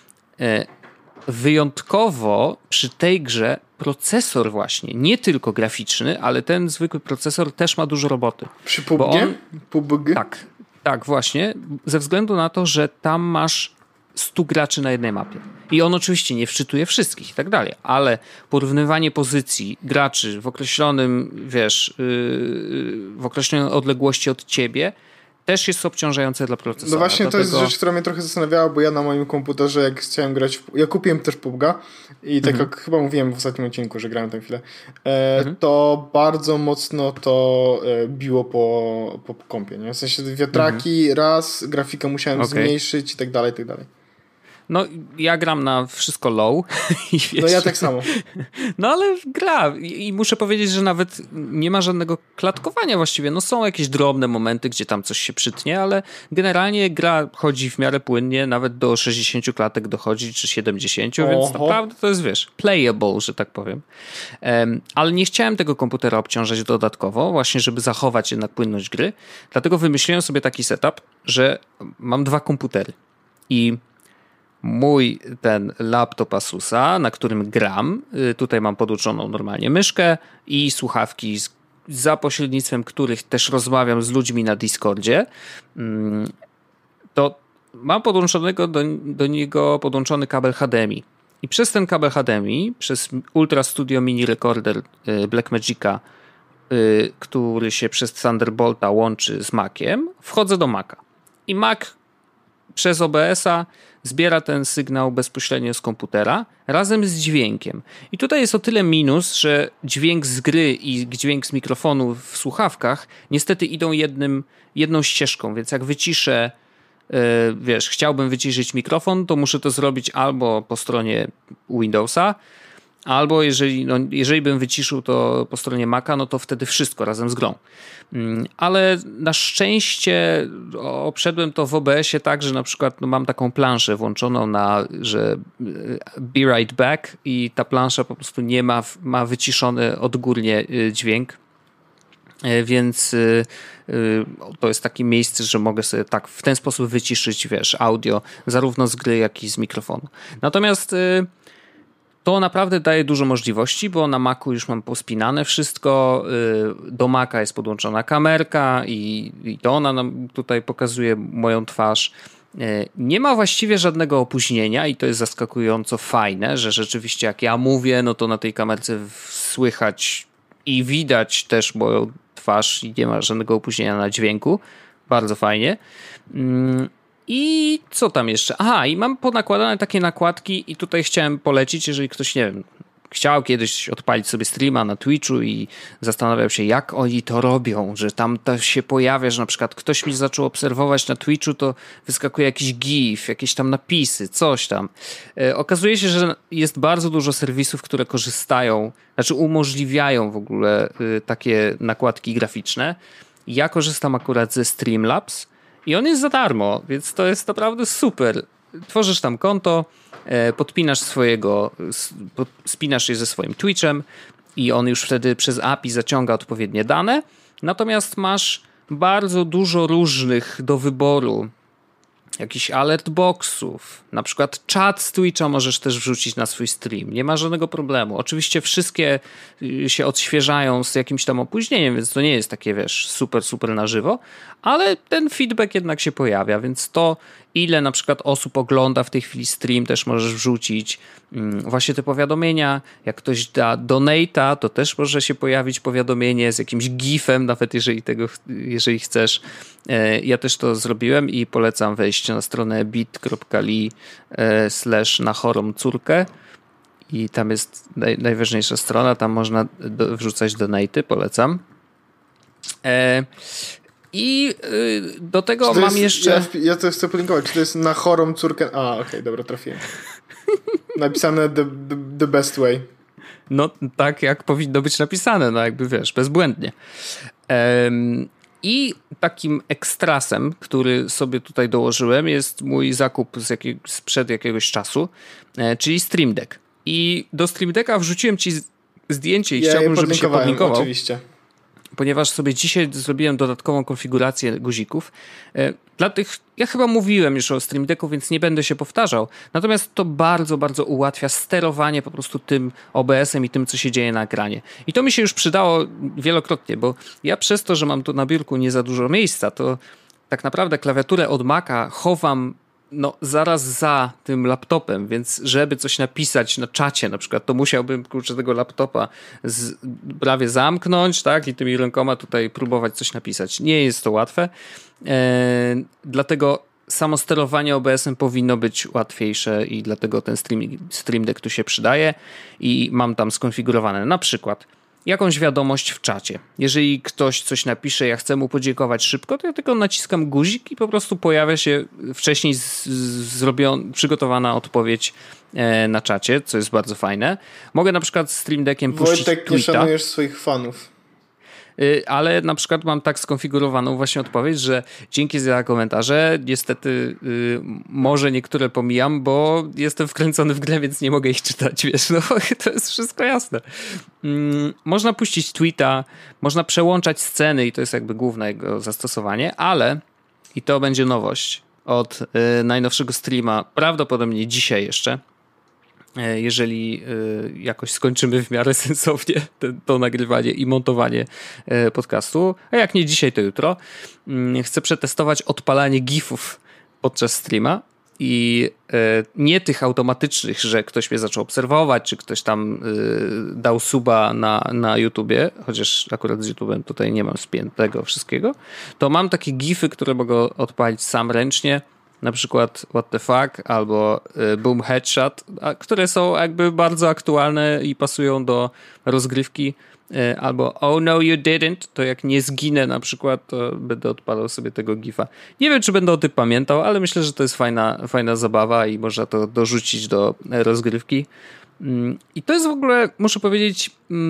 wyjątkowo przy tej grze procesor właśnie, nie tylko graficzny, ale ten zwykły procesor też ma dużo roboty. Przy PUBG? Tak, właśnie, ze względu na to, że tam masz 100 graczy na jednej mapie. I on oczywiście nie wczytuje wszystkich i tak dalej, ale porównywanie pozycji graczy w określonym, wiesz, w określonej odległości od ciebie też jest obciążające dla procesora. No właśnie to jest rzecz, która mnie trochę zastanawiała, bo ja na moim komputerze, jak chciałem grać, ja kupiłem też PUBG'a i tak jak chyba mówiłem w ostatnim odcinku, że grałem tam chwilę, to bardzo mocno to biło po kompie, nie? W sensie wiatraki raz, grafikę musiałem zmniejszyć i tak dalej, i tak dalej. No, ja gram na wszystko low. I wiesz, no ja tak samo. No ale gra i muszę powiedzieć, że nawet nie ma żadnego klatkowania właściwie. No są jakieś drobne momenty, gdzie tam coś się przytnie, ale generalnie gra chodzi w miarę płynnie, nawet do 60 klatek dochodzi, czy 70, więc naprawdę to jest, wiesz, playable, że tak powiem. Ale nie chciałem tego komputera obciążać dodatkowo, właśnie żeby zachować jednak płynność gry, dlatego wymyśliłem sobie taki setup, że mam 2 komputery i mój ten laptop Asusa, na którym gram, tutaj mam podłączoną normalnie myszkę i słuchawki, za pośrednictwem których też rozmawiam z ludźmi na Discordzie, to mam podłączonego do niego podłączony kabel HDMI. I przez ten kabel HDMI, przez Ultra Studio Mini Recorder Blackmagica, który się przez Thunderbolta łączy z Maciem, wchodzę do Maca. I Mac przez OBS-a zbiera ten sygnał bezpośrednio z komputera razem z dźwiękiem. I tutaj jest o tyle minus, że dźwięk z gry i dźwięk z mikrofonu w słuchawkach niestety idą jedną ścieżką, więc jak wyciszę, chciałbym wyciszyć mikrofon, to muszę to zrobić albo po stronie Windowsa, Albo jeżeli bym wyciszył to po stronie Maca, no to wtedy wszystko razem z grą. Ale na szczęście obszedłem to w OBS-ie tak, że na przykład mam taką planszę włączoną że Be Right Back i ta plansza po prostu nie ma wyciszony odgórnie dźwięk. Więc to jest takie miejsce, że mogę sobie tak w ten sposób wyciszyć, audio zarówno z gry, jak i z mikrofonu. Natomiast to naprawdę daje dużo możliwości, bo na Macu już mam pospinane wszystko, do Maca jest podłączona kamerka i to ona nam tutaj pokazuje moją twarz. Nie ma właściwie żadnego opóźnienia i to jest zaskakująco fajne, że rzeczywiście jak ja mówię, no to na tej kamerce słychać i widać też moją twarz i nie ma żadnego opóźnienia na dźwięku. Bardzo fajnie. I co tam jeszcze? Aha, i mam ponakładane takie nakładki i tutaj chciałem polecić, jeżeli ktoś, nie wiem, chciał kiedyś odpalić sobie streama na Twitchu i zastanawiał się, jak oni to robią, że tam to się pojawia, że na przykład ktoś mi zaczął obserwować na Twitchu, to wyskakuje jakiś gif, jakieś tam napisy, coś tam. Okazuje się, że jest bardzo dużo serwisów, które umożliwiają w ogóle takie nakładki graficzne. Ja korzystam akurat ze Streamlabs i on jest za darmo, więc to jest naprawdę super. Tworzysz tam konto, spinasz je ze swoim Twitchem i on już wtedy przez API zaciąga odpowiednie dane. Natomiast masz bardzo dużo różnych do wyboru jakichś alert boxów, na przykład czat z Twitcha możesz też wrzucić na swój stream, nie ma żadnego problemu. Oczywiście wszystkie się odświeżają z jakimś tam opóźnieniem, więc to nie jest takie, super na żywo, ale ten feedback jednak się pojawia, więc to ile na przykład osób ogląda w tej chwili stream też możesz wrzucić. Właśnie te powiadomienia, jak ktoś da donate'a, to też może się pojawić powiadomienie z jakimś gifem, nawet jeżeli chcesz. Ja też to zrobiłem i polecam wejść na stronę bit.ly/nachoromcórkę i tam jest najważniejsza strona, tam można wrzucać donate'y, polecam. I do tego mam jeszcze... Ja to chcę polinkować. Czy to jest na chorą córkę... Okej, dobra, trafiłem. Napisane the best way. No tak jak powinno być napisane, no jakby bezbłędnie. I takim ekstrasem, który sobie tutaj dołożyłem, jest mój zakup sprzed jakiegoś czasu, czyli Stream Deck. I do Stream Decka wrzuciłem ci zdjęcie i chciałbym, żebyś się podlinkował. Oczywiście. Ponieważ sobie dzisiaj zrobiłem dodatkową konfigurację guzików. Ja chyba mówiłem już o Stream Decku, więc nie będę się powtarzał. Natomiast to bardzo, bardzo ułatwia sterowanie po prostu tym OBS-em i tym, co się dzieje na ekranie. I to mi się już przydało wielokrotnie, bo ja przez to, że mam tu na biurku nie za dużo miejsca, to tak naprawdę klawiaturę od Maca chowam zaraz za tym laptopem, więc żeby coś napisać na czacie na przykład, to musiałbym tego laptopa prawie zamknąć, tak, i tymi rękoma tutaj próbować coś napisać. Nie jest to łatwe, dlatego samo sterowanie OBS-em powinno być łatwiejsze i dlatego ten Stream Deck tu się przydaje i mam tam skonfigurowane na przykład jakąś wiadomość w czacie. Jeżeli ktoś coś napisze, ja chcę mu podziękować szybko, to ja tylko naciskam guzik i po prostu pojawia się wcześniej przygotowana odpowiedź na czacie, co jest bardzo fajne. Mogę na przykład Stream Deckiem puścić Wojtek, nie szanujesz swoich fanów. Ale na przykład mam tak skonfigurowaną właśnie odpowiedź, że dzięki za komentarze, niestety może niektóre pomijam, bo jestem wkręcony w grę, więc nie mogę ich czytać, to jest wszystko jasne. Można puścić tweeta, można przełączać sceny i to jest jakby główne jego zastosowanie, ale i to będzie nowość od najnowszego streama, prawdopodobnie dzisiaj jeszcze, jeżeli jakoś skończymy w miarę sensownie to nagrywanie i montowanie podcastu, a jak nie dzisiaj, to jutro, chcę przetestować odpalanie gifów podczas streama i nie tych automatycznych, że ktoś mnie zaczął obserwować, czy ktoś tam dał suba na YouTubie, chociaż akurat z YouTubem tutaj nie mam spiętego wszystkiego, to mam takie gify, które mogę odpalić sam ręcznie, na przykład What the fuck albo Boom Headshot, które są jakby bardzo aktualne i pasują do rozgrywki, albo Oh no you didn't, to jak nie zginę na przykład, to będę odpalał sobie tego gifa. Nie wiem, czy będę o tym pamiętał, ale myślę, że to jest fajna zabawa i można to dorzucić do rozgrywki. I to jest w ogóle, muszę powiedzieć,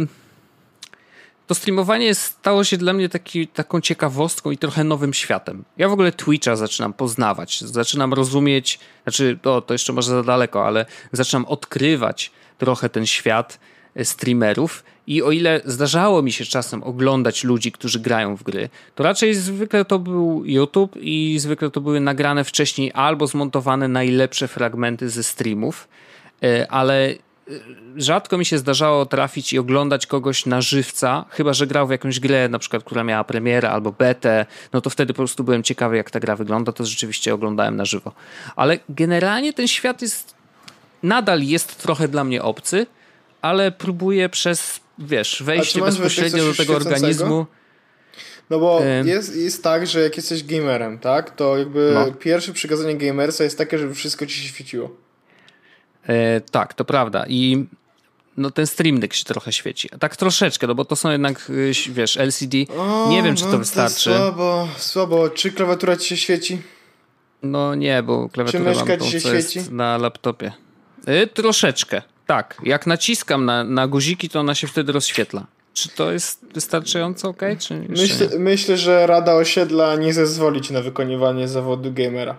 to streamowanie stało się dla mnie taką ciekawostką i trochę nowym światem. Ja w ogóle Twitcha zaczynam poznawać, zaczynam rozumieć, znaczy to jeszcze może za daleko, ale zaczynam odkrywać trochę ten świat streamerów i o ile zdarzało mi się czasem oglądać ludzi, którzy grają w gry, to raczej zwykle to był YouTube i zwykle to były nagrane wcześniej albo zmontowane najlepsze fragmenty ze streamów, ale rzadko mi się zdarzało trafić i oglądać kogoś na żywca, chyba że grał w jakąś grę, na przykład, która miała premierę albo betę, no to wtedy po prostu byłem ciekawy, jak ta gra wygląda, to rzeczywiście oglądałem na żywo. Ale generalnie ten świat nadal jest trochę dla mnie obcy, ale próbuję wejście bezpośrednio do tego organizmu. No bo jest tak, że jak jesteś gamerem, tak, to jakby pierwsze przykazanie gamersa jest takie, żeby wszystko ci się świeciło. Tak, to prawda. I no ten Stream Deck się trochę świeci. Tak troszeczkę, no bo to są jednak, LCD. Nie wiem, czy to wystarczy. Słabo. Czy klawiatura ci się świeci? No nie, bo klawiatura czy myszka ci się świeci? Jest na laptopie. Troszeczkę, tak. Jak naciskam na guziki, to ona się wtedy rozświetla. Czy to jest wystarczająco okej? Myślę, że Rada Osiedla nie zezwoli ci na wykonywanie zawodu gamera.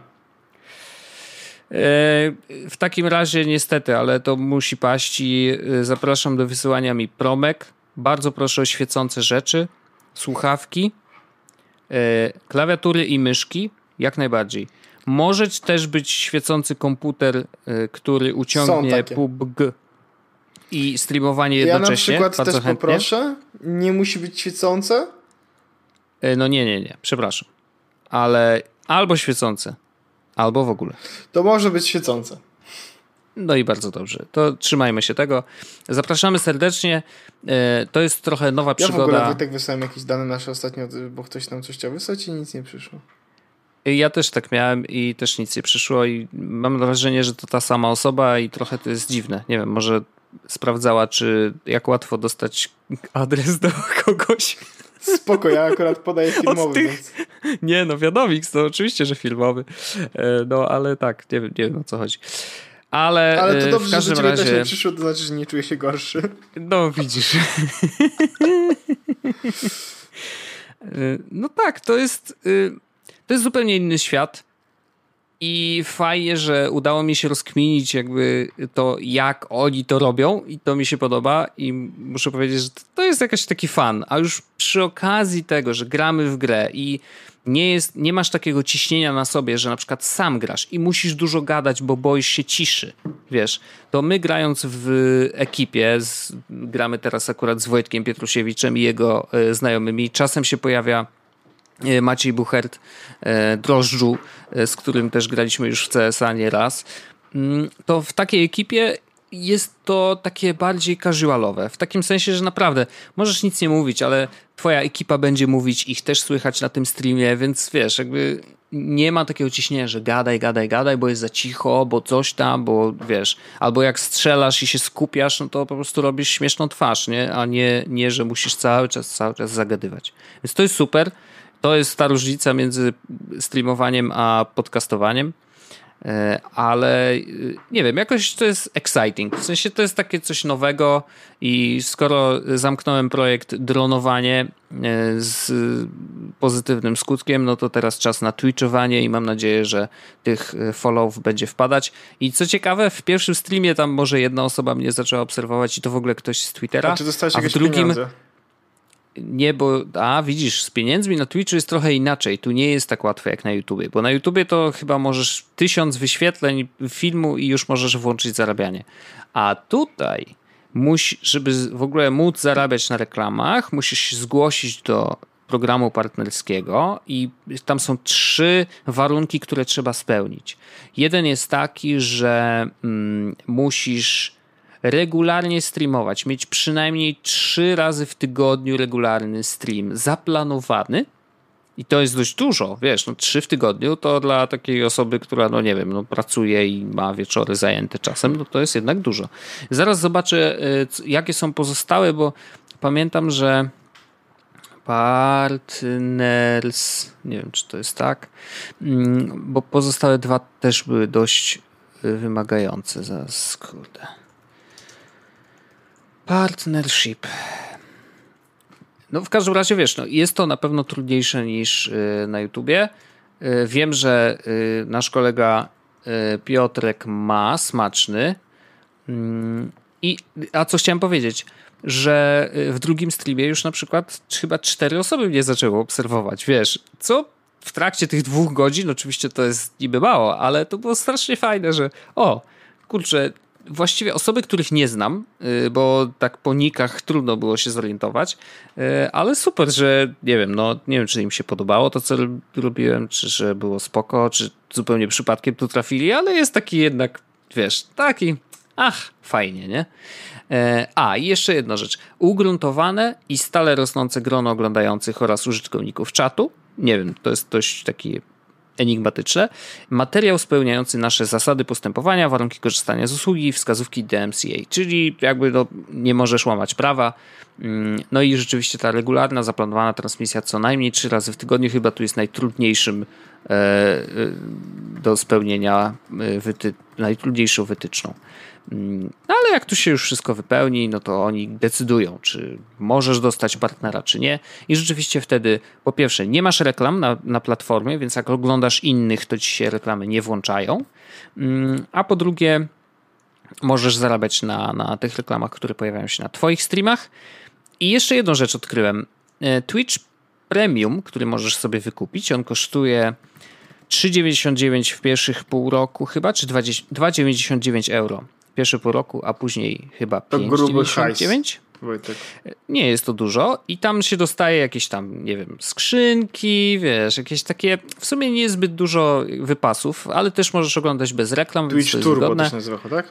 W takim razie niestety, ale to musi paść i zapraszam do wysyłania mi promek. Bardzo proszę o świecące rzeczy, słuchawki, klawiatury i myszki, jak najbardziej. Może też być świecący komputer, który uciągnie PUBG i streamowanie jednocześnie. Ja na przykład też chętnie. Poproszę, nie musi być świecące? No nie, przepraszam. Ale albo świecące, albo w ogóle. To może być świecące. No i bardzo dobrze. To trzymajmy się tego. Zapraszamy serdecznie. To jest trochę nowa przygoda. Ja w ogóle, Wojtek, wysłałem jakieś dane nasze ostatnio, bo ktoś nam coś chciał wysłać i nic nie przyszło. Ja też tak miałem i też nic nie przyszło i mam wrażenie, że to ta sama osoba i trochę to jest dziwne. Nie wiem, może sprawdzała, jak łatwo dostać adres do kogoś. Spoko, ja akurat podaję filmowy. Więc... Nie, no wiadomix, to oczywiście, że filmowy. No ale tak, nie wiem o co chodzi. Ale to dobrze, w każdym że do ciebie razie... też nie przyszło, to znaczy, że nie czuję się gorszy. No widzisz. No tak, to jest zupełnie inny świat i fajnie, że udało mi się rozkminić jakby to, jak oni to robią i to mi się podoba i muszę powiedzieć, że to jest jakiś taki fan, a już przy okazji tego, że gramy w grę i nie masz takiego ciśnienia na sobie, że na przykład sam grasz i musisz dużo gadać, bo boisz się ciszy, wiesz, to my grając w ekipie, gramy teraz akurat z Wojtkiem Pietrusiewiczem i jego znajomymi, czasem się pojawia Maciej Buchert, Drożdżu, z którym też graliśmy już w CS-a nieraz, to w takiej ekipie jest to takie bardziej casualowe. W takim sensie, że naprawdę możesz nic nie mówić, ale twoja ekipa będzie mówić, ich też słychać na tym streamie, więc wiesz, jakby nie ma takiego ciśnienia, że gadaj, bo jest za cicho, bo coś tam, bo wiesz, albo jak strzelasz i się skupiasz, no to po prostu robisz śmieszną twarz, nie? A nie, że musisz cały czas zagadywać. Więc to jest super. To jest ta różnica między streamowaniem a podcastowaniem, ale nie wiem, jakoś to jest exciting. W sensie to jest takie coś nowego i skoro zamknąłem projekt dronowanie z pozytywnym skutkiem, no to teraz czas na twitchowanie i mam nadzieję, że tych followów będzie wpadać. I co ciekawe, w pierwszym streamie tam może jedna osoba mnie zaczęła obserwować i to w ogóle ktoś z Twittera, a czy dostałeś w jakieś drugim... pieniądze? Nie, bo widzisz, z pieniędzmi na Twitchu jest trochę inaczej. Tu nie jest tak łatwo jak na YouTubie, bo na YouTubie to chyba możesz 1000 wyświetleń filmu i już możesz włączyć zarabianie. A tutaj, żeby w ogóle móc zarabiać na reklamach, musisz się zgłosić do programu partnerskiego i tam są 3 warunki, które trzeba spełnić. Jeden jest taki, że musisz regularnie streamować, mieć przynajmniej 3 razy w tygodniu regularny stream zaplanowany i to jest dość dużo, wiesz, 3 w tygodniu to dla takiej osoby, która, no nie wiem, pracuje i ma wieczory zajęte czasem, no to jest jednak dużo. Zaraz zobaczę, jakie są pozostałe, bo pamiętam, że Partners, nie wiem, czy to jest tak, bo pozostałe 2 też były dość wymagające. Zaraz, kurde. Partnership. No w każdym razie wiesz, no, jest to na pewno trudniejsze niż na YouTubie. Wiem, że nasz kolega Piotrek ma smaczny. A co chciałem powiedzieć, że w drugim streamie już na przykład chyba 4 osoby mnie zaczęły obserwować, wiesz, co w trakcie tych 2 godzin, oczywiście to jest niby mało, ale to było strasznie fajne, że kurczę, właściwie osoby, których nie znam, bo tak po nikach trudno było się zorientować, ale super, że nie wiem, czy im się podobało to, co robiłem, czy że było spoko, czy zupełnie przypadkiem tu trafili, ale jest taki jednak, wiesz, taki fajnie, nie? I jeszcze jedna rzecz. Ugruntowane i stale rosnące grono oglądających oraz użytkowników czatu. Nie wiem, to jest dość taki enigmatyczne. Materiał spełniający nasze zasady postępowania, warunki korzystania z usługi, wskazówki DMCA, czyli jakby nie możesz łamać prawa. No i rzeczywiście ta regularna, zaplanowana transmisja co najmniej 3 razy w tygodniu chyba tu jest najtrudniejszym do spełnienia najtrudniejszą wytyczną. Ale jak tu się już wszystko wypełni, no to oni decydują, czy możesz dostać partnera, czy nie. I rzeczywiście wtedy, po pierwsze, nie masz reklam na platformie, więc jak oglądasz innych, to ci się reklamy nie włączają. A po drugie, możesz zarabiać na tych reklamach, które pojawiają się na twoich streamach. I jeszcze jedną rzecz odkryłem. Twitch Premium, który możesz sobie wykupić, on kosztuje 3,99 w pierwszych pół roku chyba, czy 2,99 euro. Pierwsze pół roku, a później chyba 5,99. Nie jest to dużo i tam się dostaje jakieś tam, nie wiem, skrzynki, wiesz, jakieś takie, w sumie niezbyt dużo wypasów, ale też możesz oglądać bez reklam. Twitch Turbo to się nazywa, tak?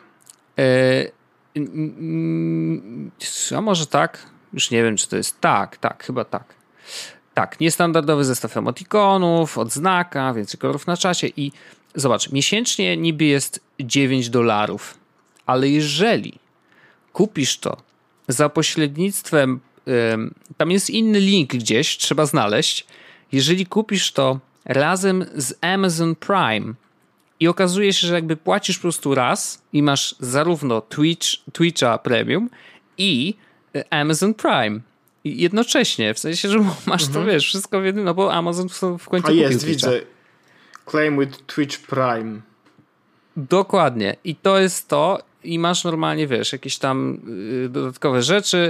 A może tak? Już nie wiem, czy to jest tak, chyba tak. Tak, niestandardowy zestaw emotikonów, odznaka, więcej kolorów na czasie i zobacz, miesięcznie niby jest $9, ale jeżeli kupisz to za pośrednictwem, tam jest inny link gdzieś, trzeba znaleźć, jeżeli kupisz to razem z Amazon Prime i okazuje się, że jakby płacisz po prostu raz i masz zarówno Twitcha Premium i Amazon Prime jednocześnie, w sensie, że masz to, wiesz, wszystko w jednym, no bo Amazon w końcu kupił Twitcha. Widzę. Claim with Twitch Prime. Dokładnie. I to jest to i masz normalnie, wiesz, jakieś tam dodatkowe rzeczy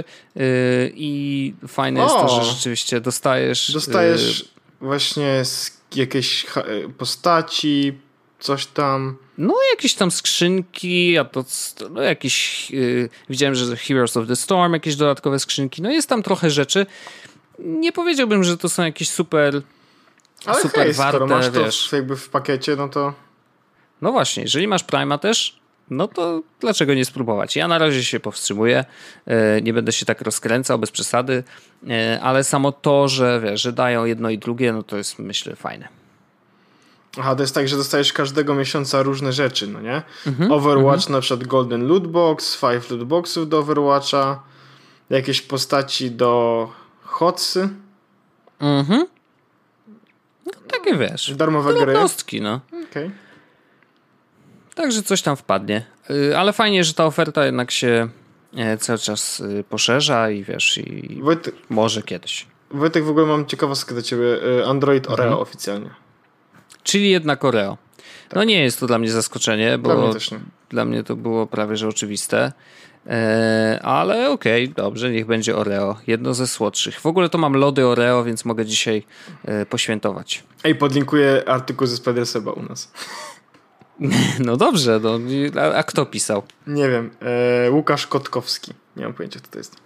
i fajne jest to, że rzeczywiście dostajesz właśnie jakieś postaci, coś tam. No jakieś tam skrzynki, a to no jakieś widziałem, że Heroes of the Storm, jakieś dodatkowe skrzynki, no jest tam trochę rzeczy. Nie powiedziałbym, że to są jakieś super ale super warte, skoro masz to wiesz, jakby w pakiecie, no to no właśnie, jeżeli masz Prime'a też, no to dlaczego nie spróbować? Ja na razie się powstrzymuję, nie będę się tak rozkręcał bez przesady, ale samo to, że wiesz, że dają jedno i drugie, no to jest, myślę, fajne. Aha, to jest tak, że dostajesz każdego miesiąca różne rzeczy, no nie? Overwatch na przykład Golden Lootbox, 5 lootboxów do Overwatcha, jakieś postaci do Hotsy. No, takie wiesz, darmowe gry. Drobnostki, no. Okay. Także coś tam wpadnie. Ale fajnie, że ta oferta jednak się cały czas poszerza i wiesz, i Wojtek, może kiedyś. Wojtek, w ogóle mam ciekawostkę do ciebie. Android Oreo oficjalnie. Czyli jednak Oreo. Tak. No nie jest to dla mnie zaskoczenie, bo dla mnie też nie. Dla mnie to było prawie że oczywiste. Ale okej, dobrze, niech będzie Oreo. Jedno ze słodszych. W ogóle to mam lody Oreo, więc mogę dzisiaj poświętować. Ej, podlinkuję artykuł ze Spider-Seba u nas. No dobrze, no, a kto pisał? Nie wiem. Łukasz Kotkowski. Nie mam pojęcia, kto to jest.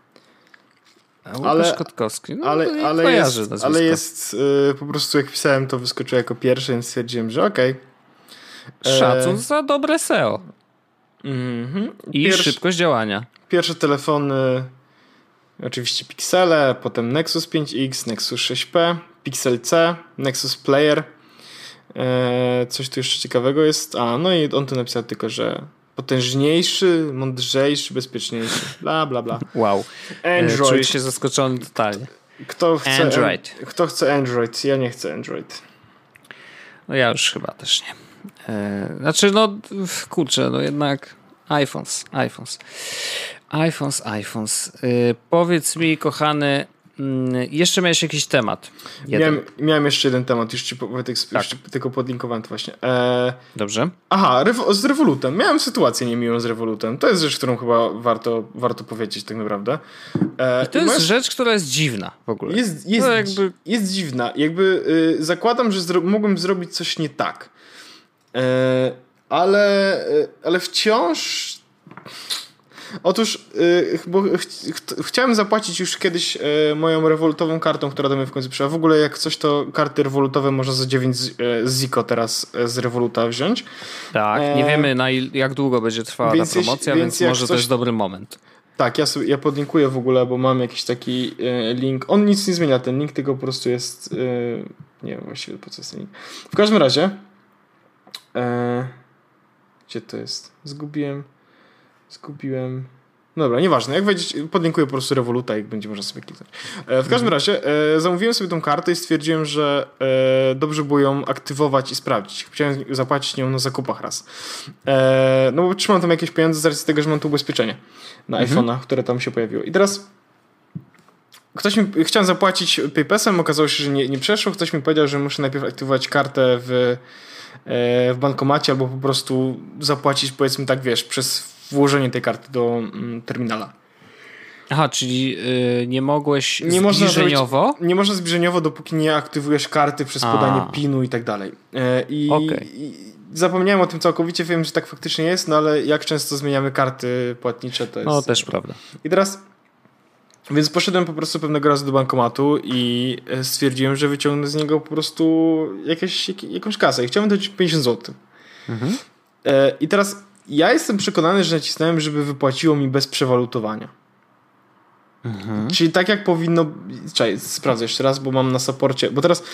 A Łukasz Kotkowski? No, ale jest po prostu jak pisałem, to wyskoczyło jako pierwszy, więc stwierdziłem, że okej. Szacun za dobre SEO. I szybkość działania. Pierwsze telefony, oczywiście Pixele, potem Nexus 5X, Nexus 6P, Pixel C, Nexus Player. Coś tu jeszcze ciekawego jest. No i on tu napisał tylko, że potężniejszy, mądrzejszy, bezpieczniejszy. Bla, bla, bla. Wow. Android. Czuję się zaskoczony totalnie. Kto chce Android? Kto chce Android? Ja nie chcę Android. No ja już chyba też nie. Znaczy, no kurczę, no jednak iPhones. iPhones. Powiedz mi, kochany, jeszcze miałeś jakiś temat? Miałem jeszcze jeden temat, już ci tylko podlinkowałem to właśnie. Dobrze. Aha, z Revolutem. Miałem sytuację niemiłą z Revolutem. To jest rzecz, którą chyba warto powiedzieć tak naprawdę. I to jest rzecz, która jest dziwna w ogóle. Jest dziwna. Zakładam, że mogłem zrobić coś nie tak. Ale wciąż... Otóż bo chciałem zapłacić już kiedyś moją Revolutową kartą, która do mnie w końcu przyszła. W ogóle jak coś, to karty Revolutowe można za 9 Ziko teraz z Revoluta wziąć. Tak, nie wiemy jak długo będzie trwała ta promocja, więc może to jest dobry moment. Tak, ja podlinkuję w ogóle, bo mam jakiś taki link. On nic nie zmienia, ten link, tylko po prostu jest... nie wiem właściwie po co jest ten link. W każdym razie... gdzie to jest? Zgubiłem. No dobra, nieważne. Jak wejdziecie, podlinkuję po prostu Revoluta i będzie można sobie kliknąć. W każdym razie zamówiłem sobie tą kartę i stwierdziłem, że dobrze było ją aktywować i sprawdzić. Chciałem zapłacić nią na zakupach raz. No bo trzymam tam jakieś pieniądze z racji tego, że mam tu ubezpieczenie na iPhone'a, które tam się pojawiło. I teraz chciałem zapłacić PayPasem, okazało się, że nie przeszło. Ktoś mi powiedział, że muszę najpierw aktywować kartę w bankomacie albo po prostu zapłacić, powiedzmy tak, wiesz, przez włożenie tej karty do terminala. Aha, czyli nie mogłeś zbliżeniowo? Nie można zbliżeniowo, dopóki nie aktywujesz karty przez podanie PIN-u i tak dalej. I zapomniałem o tym całkowicie, wiem, że tak faktycznie jest, no ale jak często zmieniamy karty płatnicze, to jest... No, też prawda. I teraz... Więc poszedłem po prostu pewnego razu do bankomatu i stwierdziłem, że wyciągnę z niego po prostu jakąś kasę. I chciałem dać 50 zł. I teraz ja jestem przekonany, że nacisnąłem, żeby wypłaciło mi bez przewalutowania. Czyli tak jak powinno... Czekaj, sprawdzę jeszcze raz, bo mam na saporcie... Bo teraz...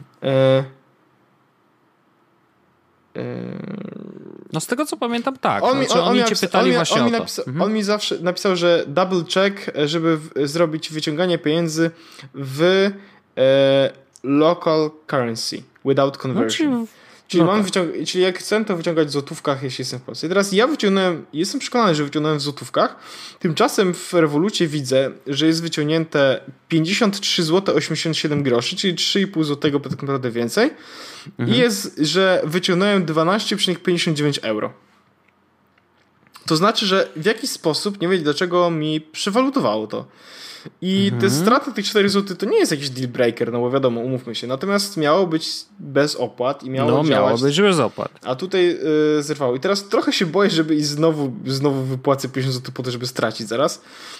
No z tego co pamiętam, tak. Oni cię pytali właśnie o to. On mi zawsze napisał, że double check, żeby zrobić wyciąganie pieniędzy w local currency without conversion. Czyli jak chcę, to wyciągać w złotówkach, jeśli jestem w Polsce. I teraz ja jestem przekonany, że wyciągnąłem w złotówkach. Tymczasem w Revolucie widzę, że jest wyciągnięte 53 zł 87 groszy, czyli 3,5 zł tak naprawdę więcej. I jest, że wyciągnąłem 12,59 euro. To znaczy, że w jakiś sposób, nie wiem dlaczego, mi przewalutowało to. I te straty tych 4 zł to nie jest jakiś deal breaker, no bo wiadomo, umówmy się. Natomiast miało być bez opłat i miało działać. Miało być bez opłat. A tutaj zerwało. I teraz trochę się boję, żeby i znowu wypłacę 50 zł po to, żeby stracić zaraz.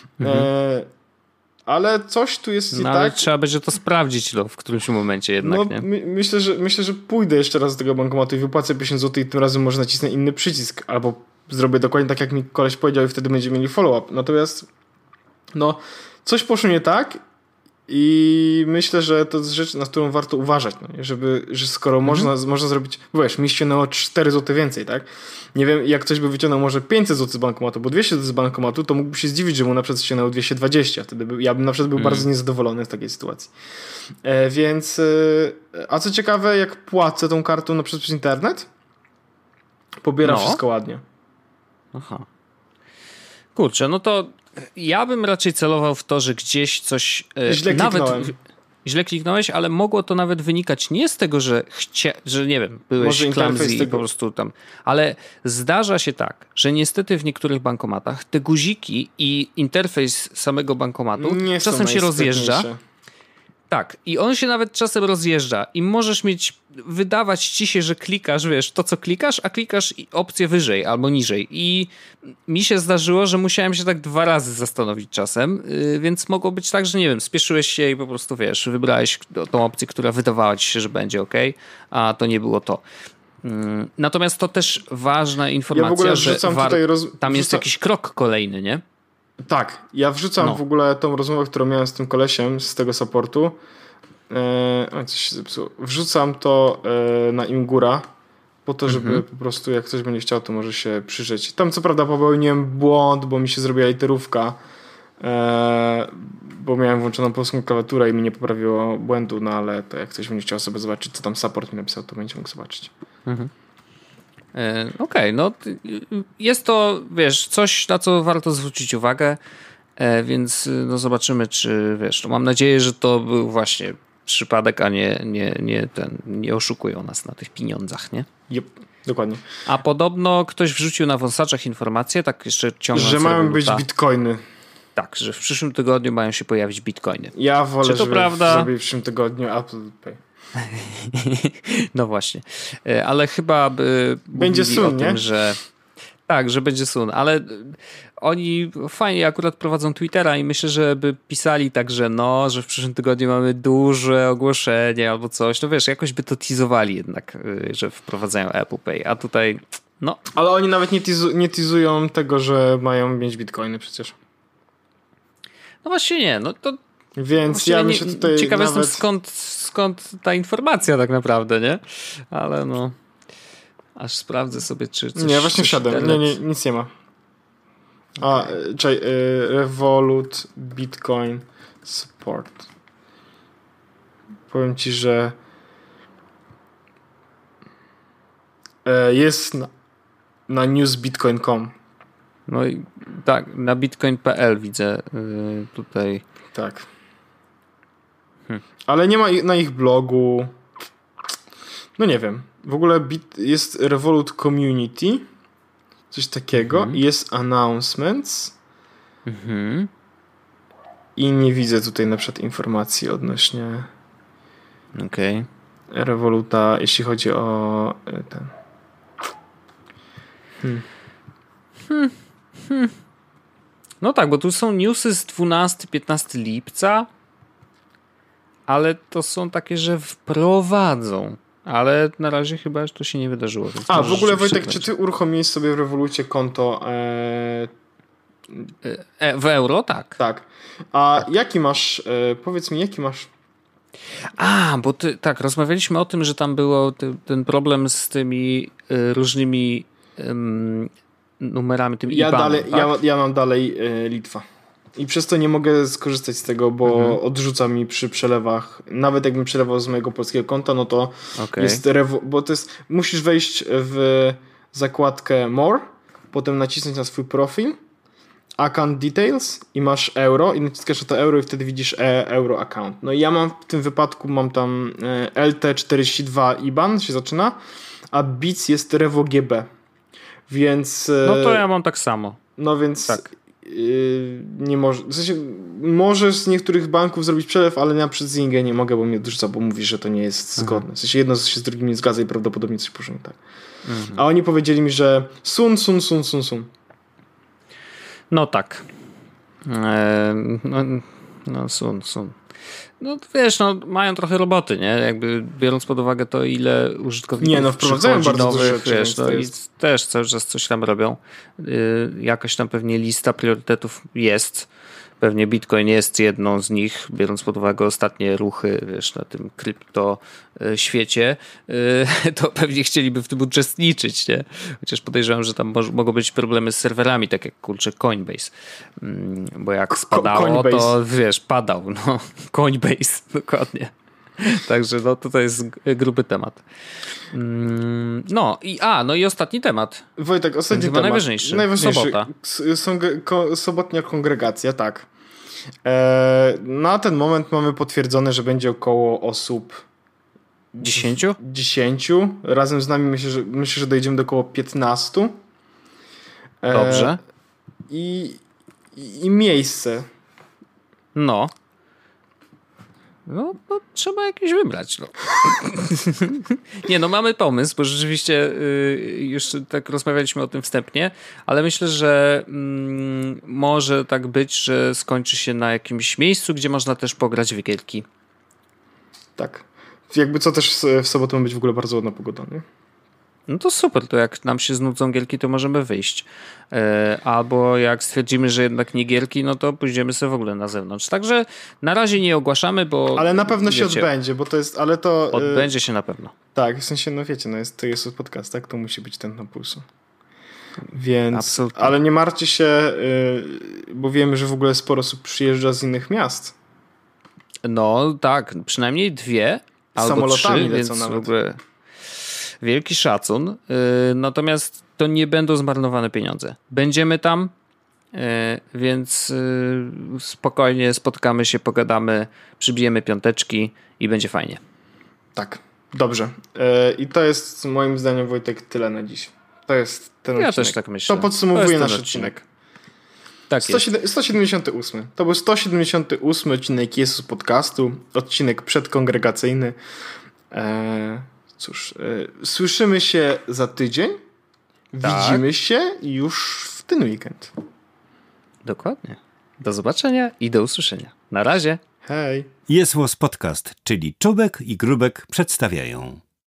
Ale coś tu jest nie tak. Ale trzeba będzie to sprawdzić w którymś momencie jednak, nie? Myślę, że pójdę jeszcze raz do tego bankomatu i wypłacę 50 zł i tym razem może nacisnę inny przycisk. Albo zrobię dokładnie tak, jak mi koleś powiedział i wtedy będziemy mieli follow-up. Natomiast coś poszło nie tak i myślę, że to jest rzecz, na którą warto uważać, że skoro można zrobić, wiesz, mi ściągnęło 4 zł więcej, tak? Nie wiem, jak ktoś by wyciągnął może 500 zł z bankomatu, bo 200 zł z bankomatu, to mógłby się zdziwić, że mu na przykład ściągnęło 220. Wtedy ja bym na przykład był bardzo niezadowolony w takiej sytuacji. Więc, a co ciekawe, jak płacę tą kartą przez internet, pobiera wszystko ładnie. Aha. Kurczę, no to ja bym raczej celował w to, że gdzieś coś... Źle kliknąłeś, ale mogło to nawet wynikać nie z tego, że nie wiem, byłeś clumsy i po prostu tam... Ale zdarza się tak, że niestety w niektórych bankomatach te guziki i interfejs samego bankomatu czasem się rozjeżdża. Tak, i on się nawet czasem rozjeżdża i możesz wydawać ci się, że klikasz, wiesz, to co klikasz, a klikasz opcję wyżej albo niżej. I mi się zdarzyło, że musiałem się tak 2 razy zastanowić czasem, więc mogło być tak, że nie wiem, spieszyłeś się i po prostu, wiesz, wybrałeś tą opcję, która wydawała ci się, że będzie ok, a to nie było to. Natomiast to też ważna informacja, że tam jest jakiś krok kolejny, nie? Tak, ja wrzucam w ogóle tą rozmowę, którą miałem z tym kolesiem z tego supportu. Coś się zepsuło. Wrzucam to na Imgura po to, żeby po prostu jak ktoś będzie chciał, to może się przyjrzeć. Tam co prawda popełniłem błąd, bo mi się zrobiła literówka, bo miałem włączoną polską klawiaturę i mi nie poprawiło błędu, no ale to jak ktoś będzie chciał sobie zobaczyć, co tam support mi napisał, to będzie mógł zobaczyć. Okej, no jest to, wiesz, coś, na co warto zwrócić uwagę, więc no zobaczymy, czy, wiesz, no mam nadzieję, że to był właśnie przypadek, a nie oszukują nas na tych pieniądzach, nie? Yep, dokładnie. A podobno ktoś wrzucił na wąsaczach informację, tak jeszcze ciągnąc że mają być bitcoiny. Tak, że w przyszłym tygodniu mają się pojawić bitcoiny. Ja wolę, czy to żeby prawda? zrobili w przyszłym tygodniu Apple Pay. No właśnie. Ale chyba będzie mówili soon, o tym, nie? że tak, że będzie soon, ale oni fajnie akurat prowadzą Twittera i myślę, że by pisali tak, że no, że w przyszłym tygodniu mamy duże ogłoszenie albo coś. No wiesz, jakoś by to teasowali jednak, że wprowadzają Apple Pay, a tutaj no. Ale oni nawet nie teasują tego, że mają mieć bitcoiny przecież. No właśnie nie, no to więc ja myślę tutaj ciekawy nawet... jestem skąd ta informacja tak naprawdę, nie? Ale no aż sprawdzę sobie, czy coś... Nie, właśnie wszedłem. Nie, nic nie ma. Revolut Bitcoin Support. Powiem ci, że jest na newsbitcoin.com. No i tak, na bitcoin.pl widzę tutaj. Tak. Ale nie ma na ich blogu. No nie wiem. W ogóle jest Revolut Community. Coś takiego. Jest announcements. I nie widzę tutaj na przykład informacji odnośnie Revoluta, jeśli chodzi o ten. No tak, bo tu są newsy z 12-15 lipca, ale to są takie, że wprowadzą. Ale na razie chyba już to się nie wydarzyło. W ogóle Wojtek, czy ty uruchomiłeś sobie w Revolucie konto w euro? Tak. Tak. A jaki masz, powiedz mi, jaki masz... Bo ty, tak, rozmawialiśmy o tym, że tam było ten problem z tymi różnymi numerami, tym IBAN-em, tak? Ja mam dalej Litwa. I przez to nie mogę skorzystać z tego, bo odrzuca mi przy przelewach. Nawet jakbym przelewał z mojego polskiego konta, no to jest bo to jest, musisz wejść w zakładkę More, potem nacisnąć na swój profil, Account Details i masz euro i naciskasz na to euro i wtedy widzisz euro account. No i ja mam w tym wypadku mam tam LT42 IBAN się zaczyna, a BIC jest RevoGB. Więc... No to ja mam tak samo. No więc... Tak. Nie może, w sensie możesz z niektórych banków zrobić przelew, ale ja przez Zingę nie mogę, bo mnie odrzuca, bo mówi, że to nie jest zgodne. W sensie jedno się z drugim nie zgadza i prawdopodobnie coś poszło nie tak. A oni powiedzieli mi, że sun. No tak. Sun. No wiesz, no mają trochę roboty, nie? Jakby biorąc pod uwagę to, ile użytkowników wprowadzają bardzo nowych, dużo rzeczy, wiesz, no i też cały czas coś tam robią. Jakaś tam pewnie lista priorytetów jest. Pewnie Bitcoin jest jedną z nich, biorąc pod uwagę ostatnie ruchy, wiesz, na tym krypto świecie, to pewnie chcieliby w tym uczestniczyć, nie? Chociaż podejrzewam, że tam mogą być problemy z serwerami, tak jak Coinbase. Bo jak spadało, to wiesz, padał, no. Coinbase, dokładnie. Także no to jest gruby temat. No i ostatni temat. Wojtek, ostatni temat. Najważniejszy. Sobota. Sobotnia kongregacja, tak. Na ten moment mamy potwierdzone, że będzie około osób 10. Razem z nami myślę, że dojdziemy do około 15. Dobrze. I miejsce. No trzeba jakieś wybrać. No. Nie, no mamy pomysł, bo rzeczywiście już tak rozmawialiśmy o tym wstępnie, ale myślę, że może tak być, że skończy się na jakimś miejscu, gdzie można też pograć w gierki. Tak. Jakby co też w sobotę ma być w ogóle bardzo ładna pogoda, nie? No to super, to jak nam się znudzą gierki, to możemy wyjść. Albo jak stwierdzimy, że jednak nie gierki, no to pójdziemy sobie w ogóle na zewnątrz. Także na razie nie ogłaszamy, bo... Ale na pewno się odbędzie, bo to jest... Ale to odbędzie się na pewno. Tak, w sensie, no wiecie, no to jest podcast, tak? To musi być ten na pulsu. Więc... Absolutnie. Ale nie martwcie się, bo wiemy, że w ogóle sporo osób przyjeżdża z innych miast. No tak, przynajmniej 2 albo samolotami 3, więc nawet. w ogóle... wielki szacun, natomiast to nie będą zmarnowane pieniądze. Będziemy tam, więc spokojnie spotkamy się, pogadamy, przybijemy piąteczki i będzie fajnie. Tak, dobrze. I to jest moim zdaniem, Wojtek, tyle na dziś. To jest ten odcinek. Ja też tak myślę. To podsumowuje nasz odcinek. Tak 178. To był 178 odcinek Jesus Podcastu. Odcinek przedkongregacyjny. Cóż, słyszymy się za tydzień. Tak. Widzimy się już w ten weekend. Dokładnie. Do zobaczenia i do usłyszenia. Na razie. Hej. Jesus Podcast, czyli Czubek i Grubek przedstawiają.